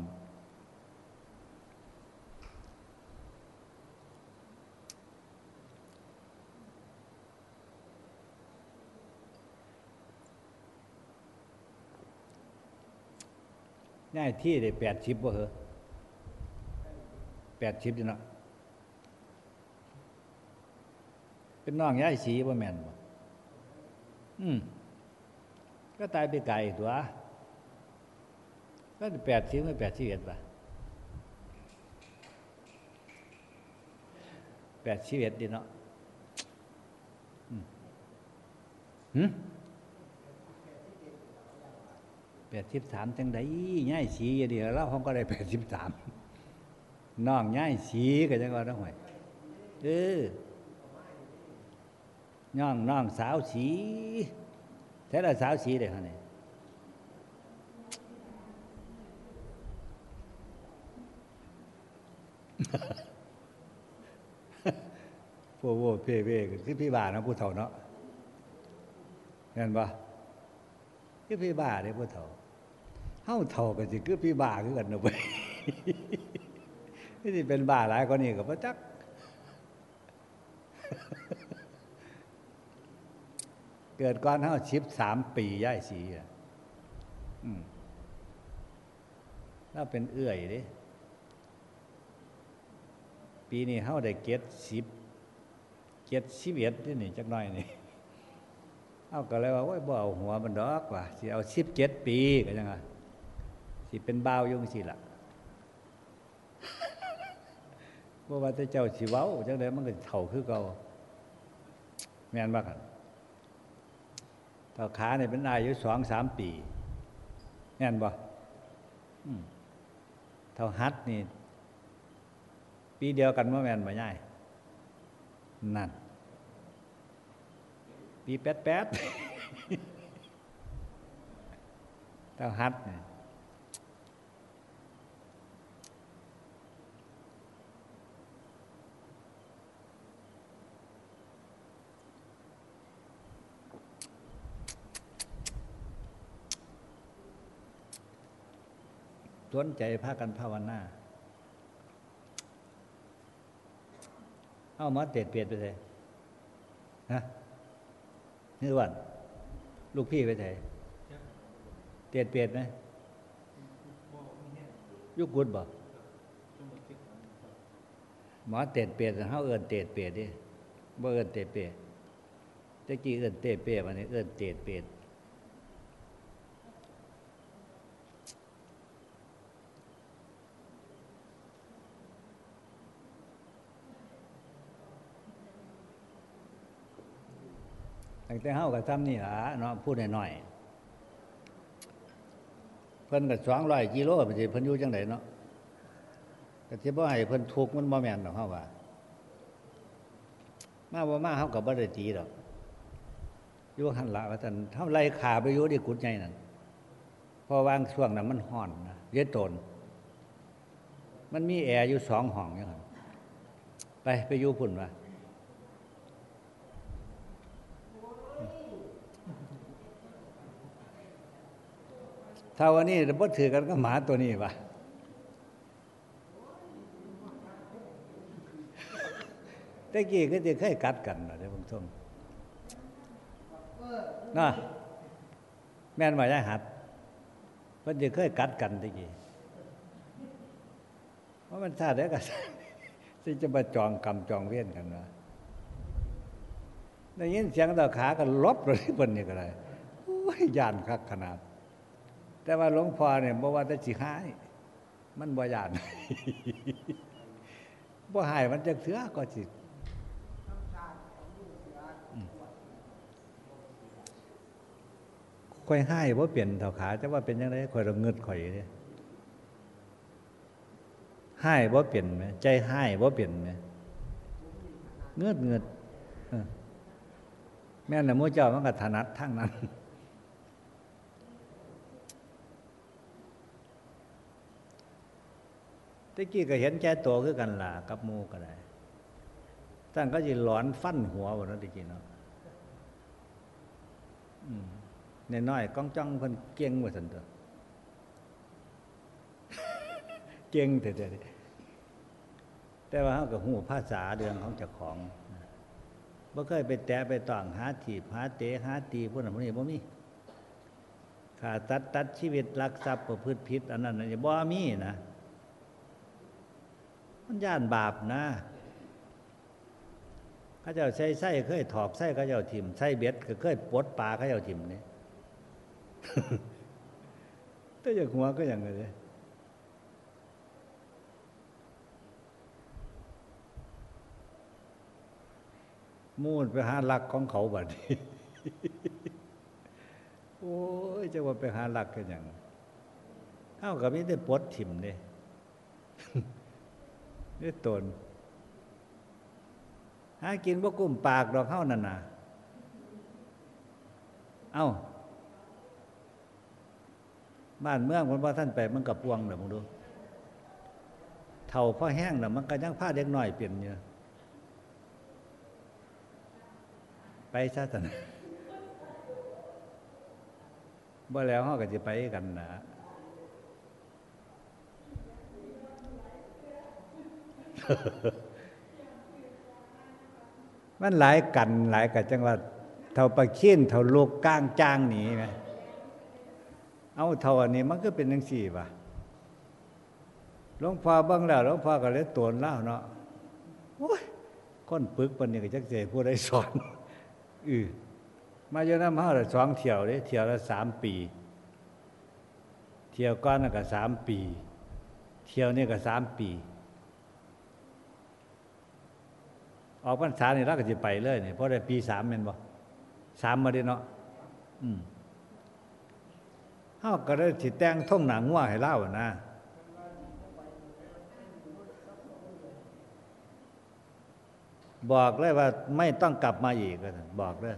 ง่ายที่ได้80บ่เหรอ80อยู่เนาะเป็นน้องยายศรีบ่แม่นบ่ก็ตายไปไกลตัวก็80ไม่81ป่ะ81ดีเนาะ83จังได๋ยายศรีเดียวเราเขาก็ได้83น้องยายศรีก็จังว่าน้องหอยน้องสาวศรีแท้ละสาวศรีเด้อคั่นนี่พวกเพ่คือพี่บ้าเนาะผู้เฒ่าเนาะเห็นบ่คือพี่บ้าเด้ผู้เฒ่าเฮาเฒ่าก็สิคือพี่บ้าคือกันเนาะเว้ยนี่สิเป็นบ้าหลายกว่านี้ก็บ่จักเกิดก่อนเฮา13 ปียายศรีอ่ะแล้วเป็นเอื้อยเด้ปีนี้เฮาได้71นี่จักหน่อยนี่เอาก็เลยว่าโอ้ยบ่เอาหัวมันดอกว่าสิเอา17 ปีก็จังว่าสิเป็นบ่าวอยู่จังซี่ล่ะบ่ว่าแต่เจ้าสิเว้าจังได๋มันก็เฒ่าคือเก่าแม่นบ่คั่นเฒ่าขานี่เป็นอายุ 2-3 ปีแม่นบ่เฒ่าหัดนี่ปีเดียวกันบ่แม่นบ่ยายนั่นปี88เฒ่าหัดนี่สนใจพากันภาวนาเอามาเต็ดเปลี่ยนไปเลยฮะนี่วันลูกพี่ไปไหนเต็ดเปลี่ยนไหมยุกุดบ่หมอเตดเปียเฮาเอิ้นเตดเปียดิบ่เอิ้นเตดเปียตะกี้เอิ้นเตดเปียบัดนี้เอิ้นเตดเปียตั้งแต่เฮาก็ซ้ำนี่ล่ะเนาะพูดน้อยๆเพิ่นก็200กิโลไปสิเพิ่นอยู่จังได๋เนาะก็สิบ่ให้เพิ่นทุกข์มันบ่แม่นดอกเฮาว่ามาบ่มาเฮาก็บ่ได้ตีดอกอยู่หั่นล่ะว่าซั่นเฮาไล่ขาไปอยู่ที่กุดใหญ่นั่นพอวางช่วงนั้นมันร้อนนะเย็นตนมันมีแอร์อยู่2ห้องจังซั่นไปอยู่พุ่นว่าถ้าวันนี้บ่ถือกันก็หมาตัวนี้ว่ะตะกี้ก็สิเคยกัดกันน่ะเด้อผมชมน่ะแม่นว่ายายหัดเพิ่นสิเคยกัดกันตะกี้เพราะมันชาติใดก็สิจะมาจองกรรมจองเวรกันว่าได้ยินเสียงตะขาก็ลบเลยเพิ่นนี่ก็ได้โอ้ยย่านคักขนาดแต่ว่าหลวงพ่อเนี่ยบ่ว่าแต่สิหายมันบ่ย่านบ่หายมันจักเทื่อก็สิข่อยหายบ่เปลี่ยนเท่าขาแต่ว่าเป็นจังได๋ข่อยระงึดข่อยเด้หายบ่เปลี่ยนแหมใจหายบ่เปลี่ยนแหมเงึดแม่นน่ะหมู่เจ้ามันก็ถนัดทางนั้นตะกี้ก็เห็นแก่ตัวคือกันล่ะกับหมู่ก็ได้ท่านก็สิหลอนฟันหัวบ่เนาะตะกี้เนาะน้อยๆก้องจ้องเพิ่นเก่งว่าซั่นตัวเก่งแท้ๆแต่ว่าเฮาก็ฮู้ภาษาเรื่องของเจ้าของบ่เคยไปแตะไปต้องหาถีบหาเตะหาตีพวกนั้นพวกนี้บ่มีฆ่าตัดชีวิตลักทรัพย์ประพฤติผิดอันนั้นบ่มีนะมันย่านบาปนะเขาเจ้าใส่เคยถอกใส่เขาเจ้าทิ่มใส่เบ็ดก็เคยปลดปลาเขาเจ้าทิ่มนี่แต่อย่างหัวก็อย่างนั้นเลยมูดไปหาหลักของเขาบัดนี้โอ้ยจะว่าไปหาหลักกันอย่างเอ้าก็มีแต่ปลดทิ่มนี่นี่ตนหากินบ่กุ้มปากดอกเฮานั่นน่ะเอ้าบ้านเมืองมันว่าท่านไปมันก็ปวงน่ะมึงดูเฒ่าพอแห้งน่ะมันก็ยังพาเด็กน้อยเปลี่ยนอยู่ไปซะซั่นบ่แล้วเฮาก็สิไปกันน่ะมันหลายกันหลายกันจังว่าเท่าปลาขี้นเท่าลูกก้างจ้างหนีไหมเอาเท่าอันนี้มันก็เป็นจังซี่ว่ะหลวงพ่อเบิ่งแล้วหลวงพ่อก็เลยโตนเล่าเนาะโอ้ยคนปึกปานนี้ก็จักสิให้ผู้ใดสอนมาอยู่นำเฮาละ2เที่ยวเด้เที่ยวละ3ปีเที่ยวก่อนน่ะก็3ปีเที่ยวนี้ก็3ปีออกพรรษานี่เราก็สิไปเลยนี่เพราะได้ปี3แม่นบ่3มาเด้เนาะเฮาก็ได้สิแต่งท่งหนังงัวให้เลานะบอกเลยว่าไม่ต้องกลับมาอีกก็บอกเลย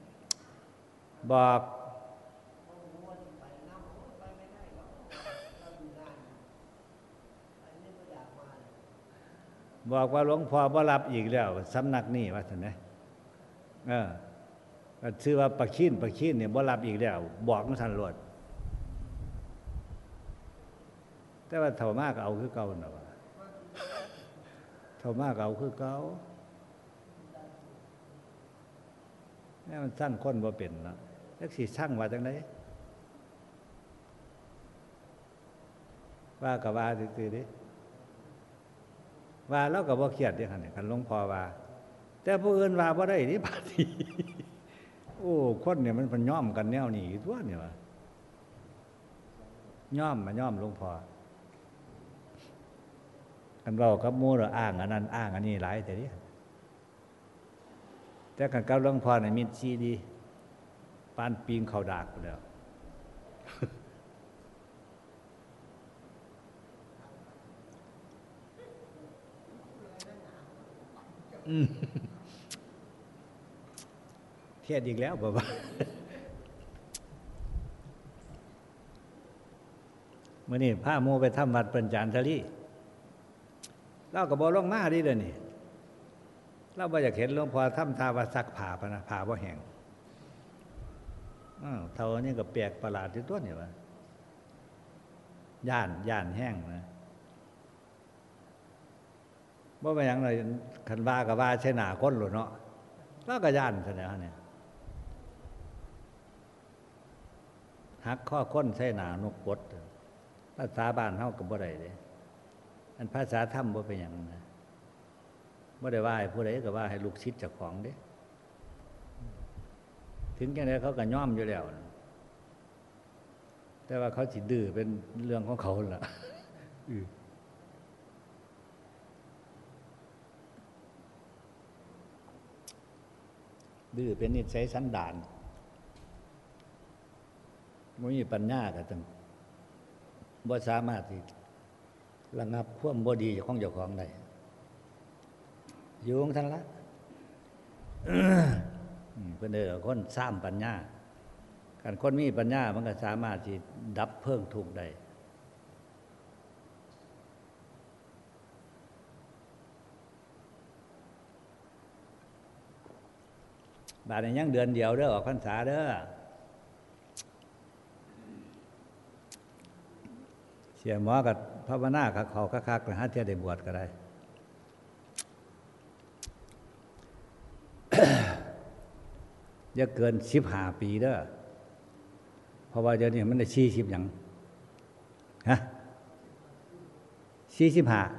บอกว่าหลวงพ่อบ่รับอีกแล้วสำนักนี้ว่าซั่นนะก็ชื่อว่าปะขี้นเนี่ยบ่รับอีกแล้วบอกมันทันรวดแต่ว่าเท่ามากเอาคือเก่าน่ะว่าเท่ามากเอาคือเก่าแม่มันสร้างคนบ่เป็นเนาะจักสิสร้างว่าจังได๋ว่าก็ว่าซื่อๆดิว่าเราก็บ่เครียดเด้คั่นนี่คันหลวงพ่อว่าแต่ผู้อื่นว่าบ่ได้นี่บาดนี้โอ้คนเนี่ยมันย่อมกันแนวนี้ตัวเนี่ยว่าย่อมหลวงพ่อกันเว้ากับหมู่แล้วอ้างอันนั้นอ้างอันนี้หลายแต่นี่แต่กันกับหลวงพ่อนี่มิตรซีดีปานปิงเข้าดากแล้วเทียดอีกแล้วบ่ว่ามื้อนี้พาหมู่ไปทำวัดเปิ้นจานทลีเราก็บ่ลงมาดิเด้อนี่เราบ่อยากเห็นหลวงพ่อทำท่าว่าซักผ้าพะนะผ้าบ่แห้งเท่านี้ก็แปลกประหลาดอยู่ตัวนี่ว่าย่านแห้งนะบ่เป็นหยังเลยคันว่าก็ว่าใช่หน้าคนโลดเนาะเราก็ย่านซะแล้วเนี่ยหักข้อคนใส่หน้านกกดภาษาบ้านเฮาก็บ่ได้เด้อันภาษาธรรมบ่เป็นหยังนะบ่ได้ว่าให้ผู้ใดก็ว่าให้ลูกศิษย์เจ้าของเด้ถึงจังได๋เขาก็ยอมอยู่แล้วแต่ว่าเขาสิดื้อเป็นเรื่องของเขาล่ะดื้อเป็นนิสัยสันดานบ่มีปัญญาก็ต้องบ่สามารถที่ระงับความบ่ดีของเจ้าของได้อยู่ของท่านละเพิ่นคนสร้างปัญญาการคนมีปัญญามันก็สามารถที่ดับเพลิงทุกข์ได้บาดนี้ยังเดือนเดียวเด้อออกพรรษาเด้อเสียหมอกับภาวนาคักเขาคักๆหาเที่ยได้บวชก็ได้อย่าเกิน15 ปีเด้อเพราะว่าเดี๋ยวนี้มันได้40หยังฮะ45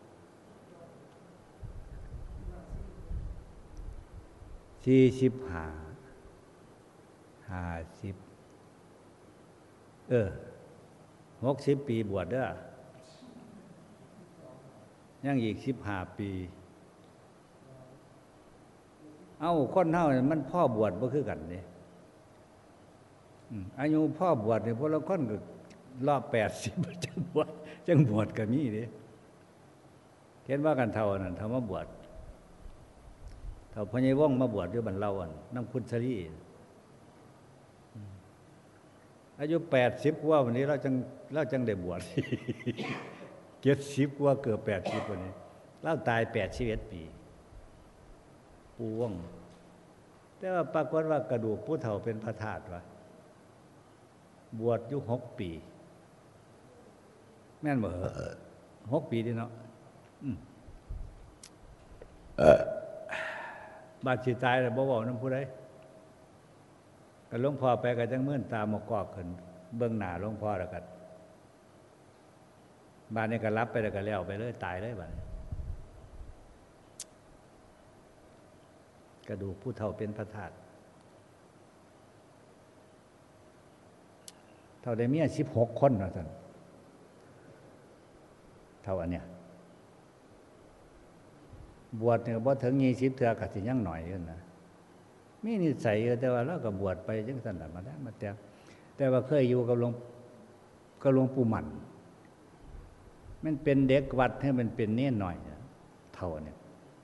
60 ปีบวชเด้อยังอีก15 ปีคนเฮามันพ่อบวชบ่คือกันนี่อายุพ่อบวชนี่พวกเราคนก็รอบ80จังบวชก็มีเด้เห็นว่ากันเท่านั้นเท่ามาบวชเท่าพญายวงศ์มาบวชอยู่บ้านเรานำพุทธรีอายุ80กว่าวันนี้เราจังได้บวช70กว่าเกือบ80วันนี้เราตาย81 ปีปูว่องแต่ว่าปรากฏว่ากระดูกผู้เฒ่าเป็นพระธาตุวะบวชอยู่6 ปีแม่นบ่6 ปีดิเนาะบาดสิตายแล้วบ่เว้านำผู้ใดก็หลวงพ่อไปก็จังมื่นตามากอกขึ้นเบื้องหน้าหลวงพ่อแล้วก็บ้านนี้ก็รับไปแล้วก็แล้วไปเลยตายเลยบัดนี้กระดูกผู้เฒ่าเป็นพระธาตุเท่าได้เมีย16 คนว่าซั่นเท่าอันเนี้ยบวชเนี่ยบ่ถึง20เทื่อก็สิยังหน่อยอยู่นะมีนิสัยแต่ว่าเราก็บวชไปจังซั่นน่ะมาแต่ว่าเคยอยู่กับหลวงปู่หมันมันเป็นเด็กวัดให้มันเป็นเน้นหน่อยเท่าเนี่ย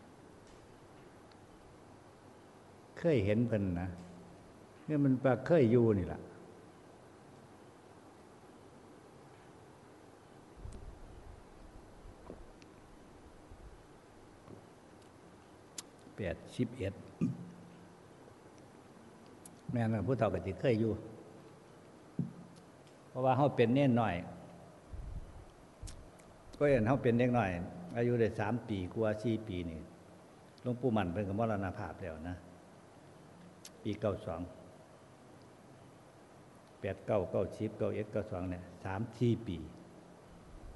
เคยเห็นเพิ่นนะเนี่ยมันเคยอยู่นี่ล่ะ81แม่นผู้เฒ่าก็สิเคยอยู่เพราะว่าเฮาเป็นเน้นน้อยก็เห็นเฮาเป็นเด็กน้อยอายุได้3 ปีกว่า4 ปีนี่หลวงปู่หมันเพิ่นก็มรณภาพแล้วนะปี92 89 90 91 92เนี่ย3-4 ปี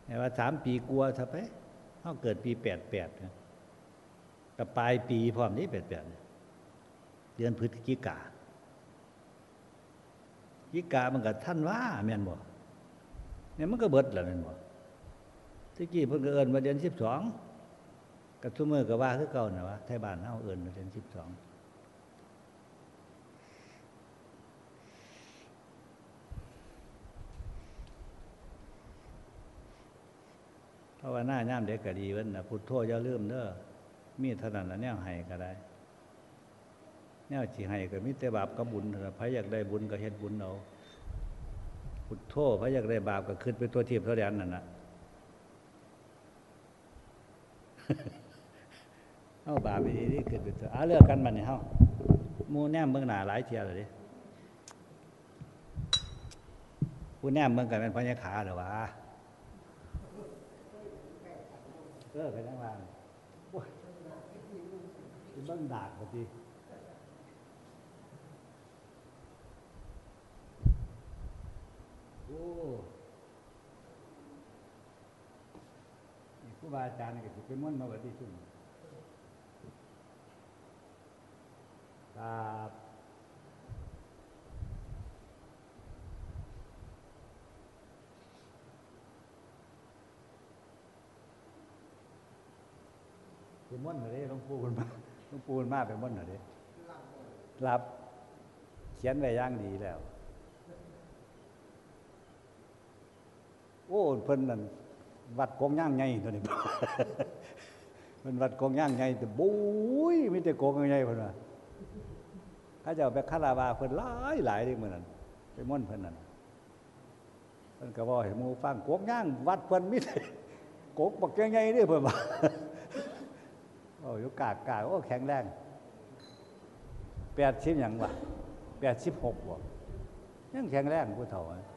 แต่ว่า3 ปีกลัวซะไปเขาเกิดปี88นะกับปลายปีพร้อมนี้88เดือนพฤศจิกามันก็ท่านว่าแม่นบ่เนี่ยมันก็เบิดแล้วแม่นบ่ที่กี้เพิ่นก็เอิ้นว่าเดือน12กับทุกมื้อก็ว่าคือเก่าน่ะว่าไทบ้านเฮาเอิ้นว่าเดือน12ภาวนายามเด็กก็ดีเว้นน่ะพุทโธอย่าลืมเด้อมีเท่านั้นน่ะแนวให้ก็ได้แนวสิให้ก็มีแต่บาปกับบุญเท่านั้นไผอยากได้บุญก็เฮ็ดบุญเอาพุทโธไผอยากได้บาปก็คิดไปตัวทิพย์ตัวแดนนั่นน่ะเฮาบาปอีนี่คิดไปตัวเลือกกันบัดนี้เฮาหมู่แนมเบิ่งหน้าหลายเที่ยแล้วเด้ผู้แนมเบิ่งกันเป็นพญาขาเหรอวะไปนั่งวางโอ้ยเบิ่งดากพอดีโอ้ครูบาอาจารย์ก็สิเป็นมนต์มาบัดนี้ซุ่มครับเป็นมนต์เหรอเด้หลวงปู่เพิ่นมาเป็นมนต์เหรอเด้รับเขียนไว้อย่างดีแล้วโอ้เพิ่นนั่นวัดกงย่างใหญ่ตัวนี้ เพิ่นวัดกงย่างใหญ่แต่บุ้ยมีแต่กงใหญ่เพิ่นว่าเขาเจ้าไปคาราวาเพิ่นหลายเด้มื้อนั้นไปม่วนเพิ่นนั่นเพิ่นก็เว้าให้หมู่ฟังกงย่างวัดเพิ่นมีแต่กกบักใหญ่ๆเด้เพิ่นว่าโอ้อยู่กากโอ้แข็งแรง80หยังวะ86บ่ยังแข็งแรงผู้เฒ่า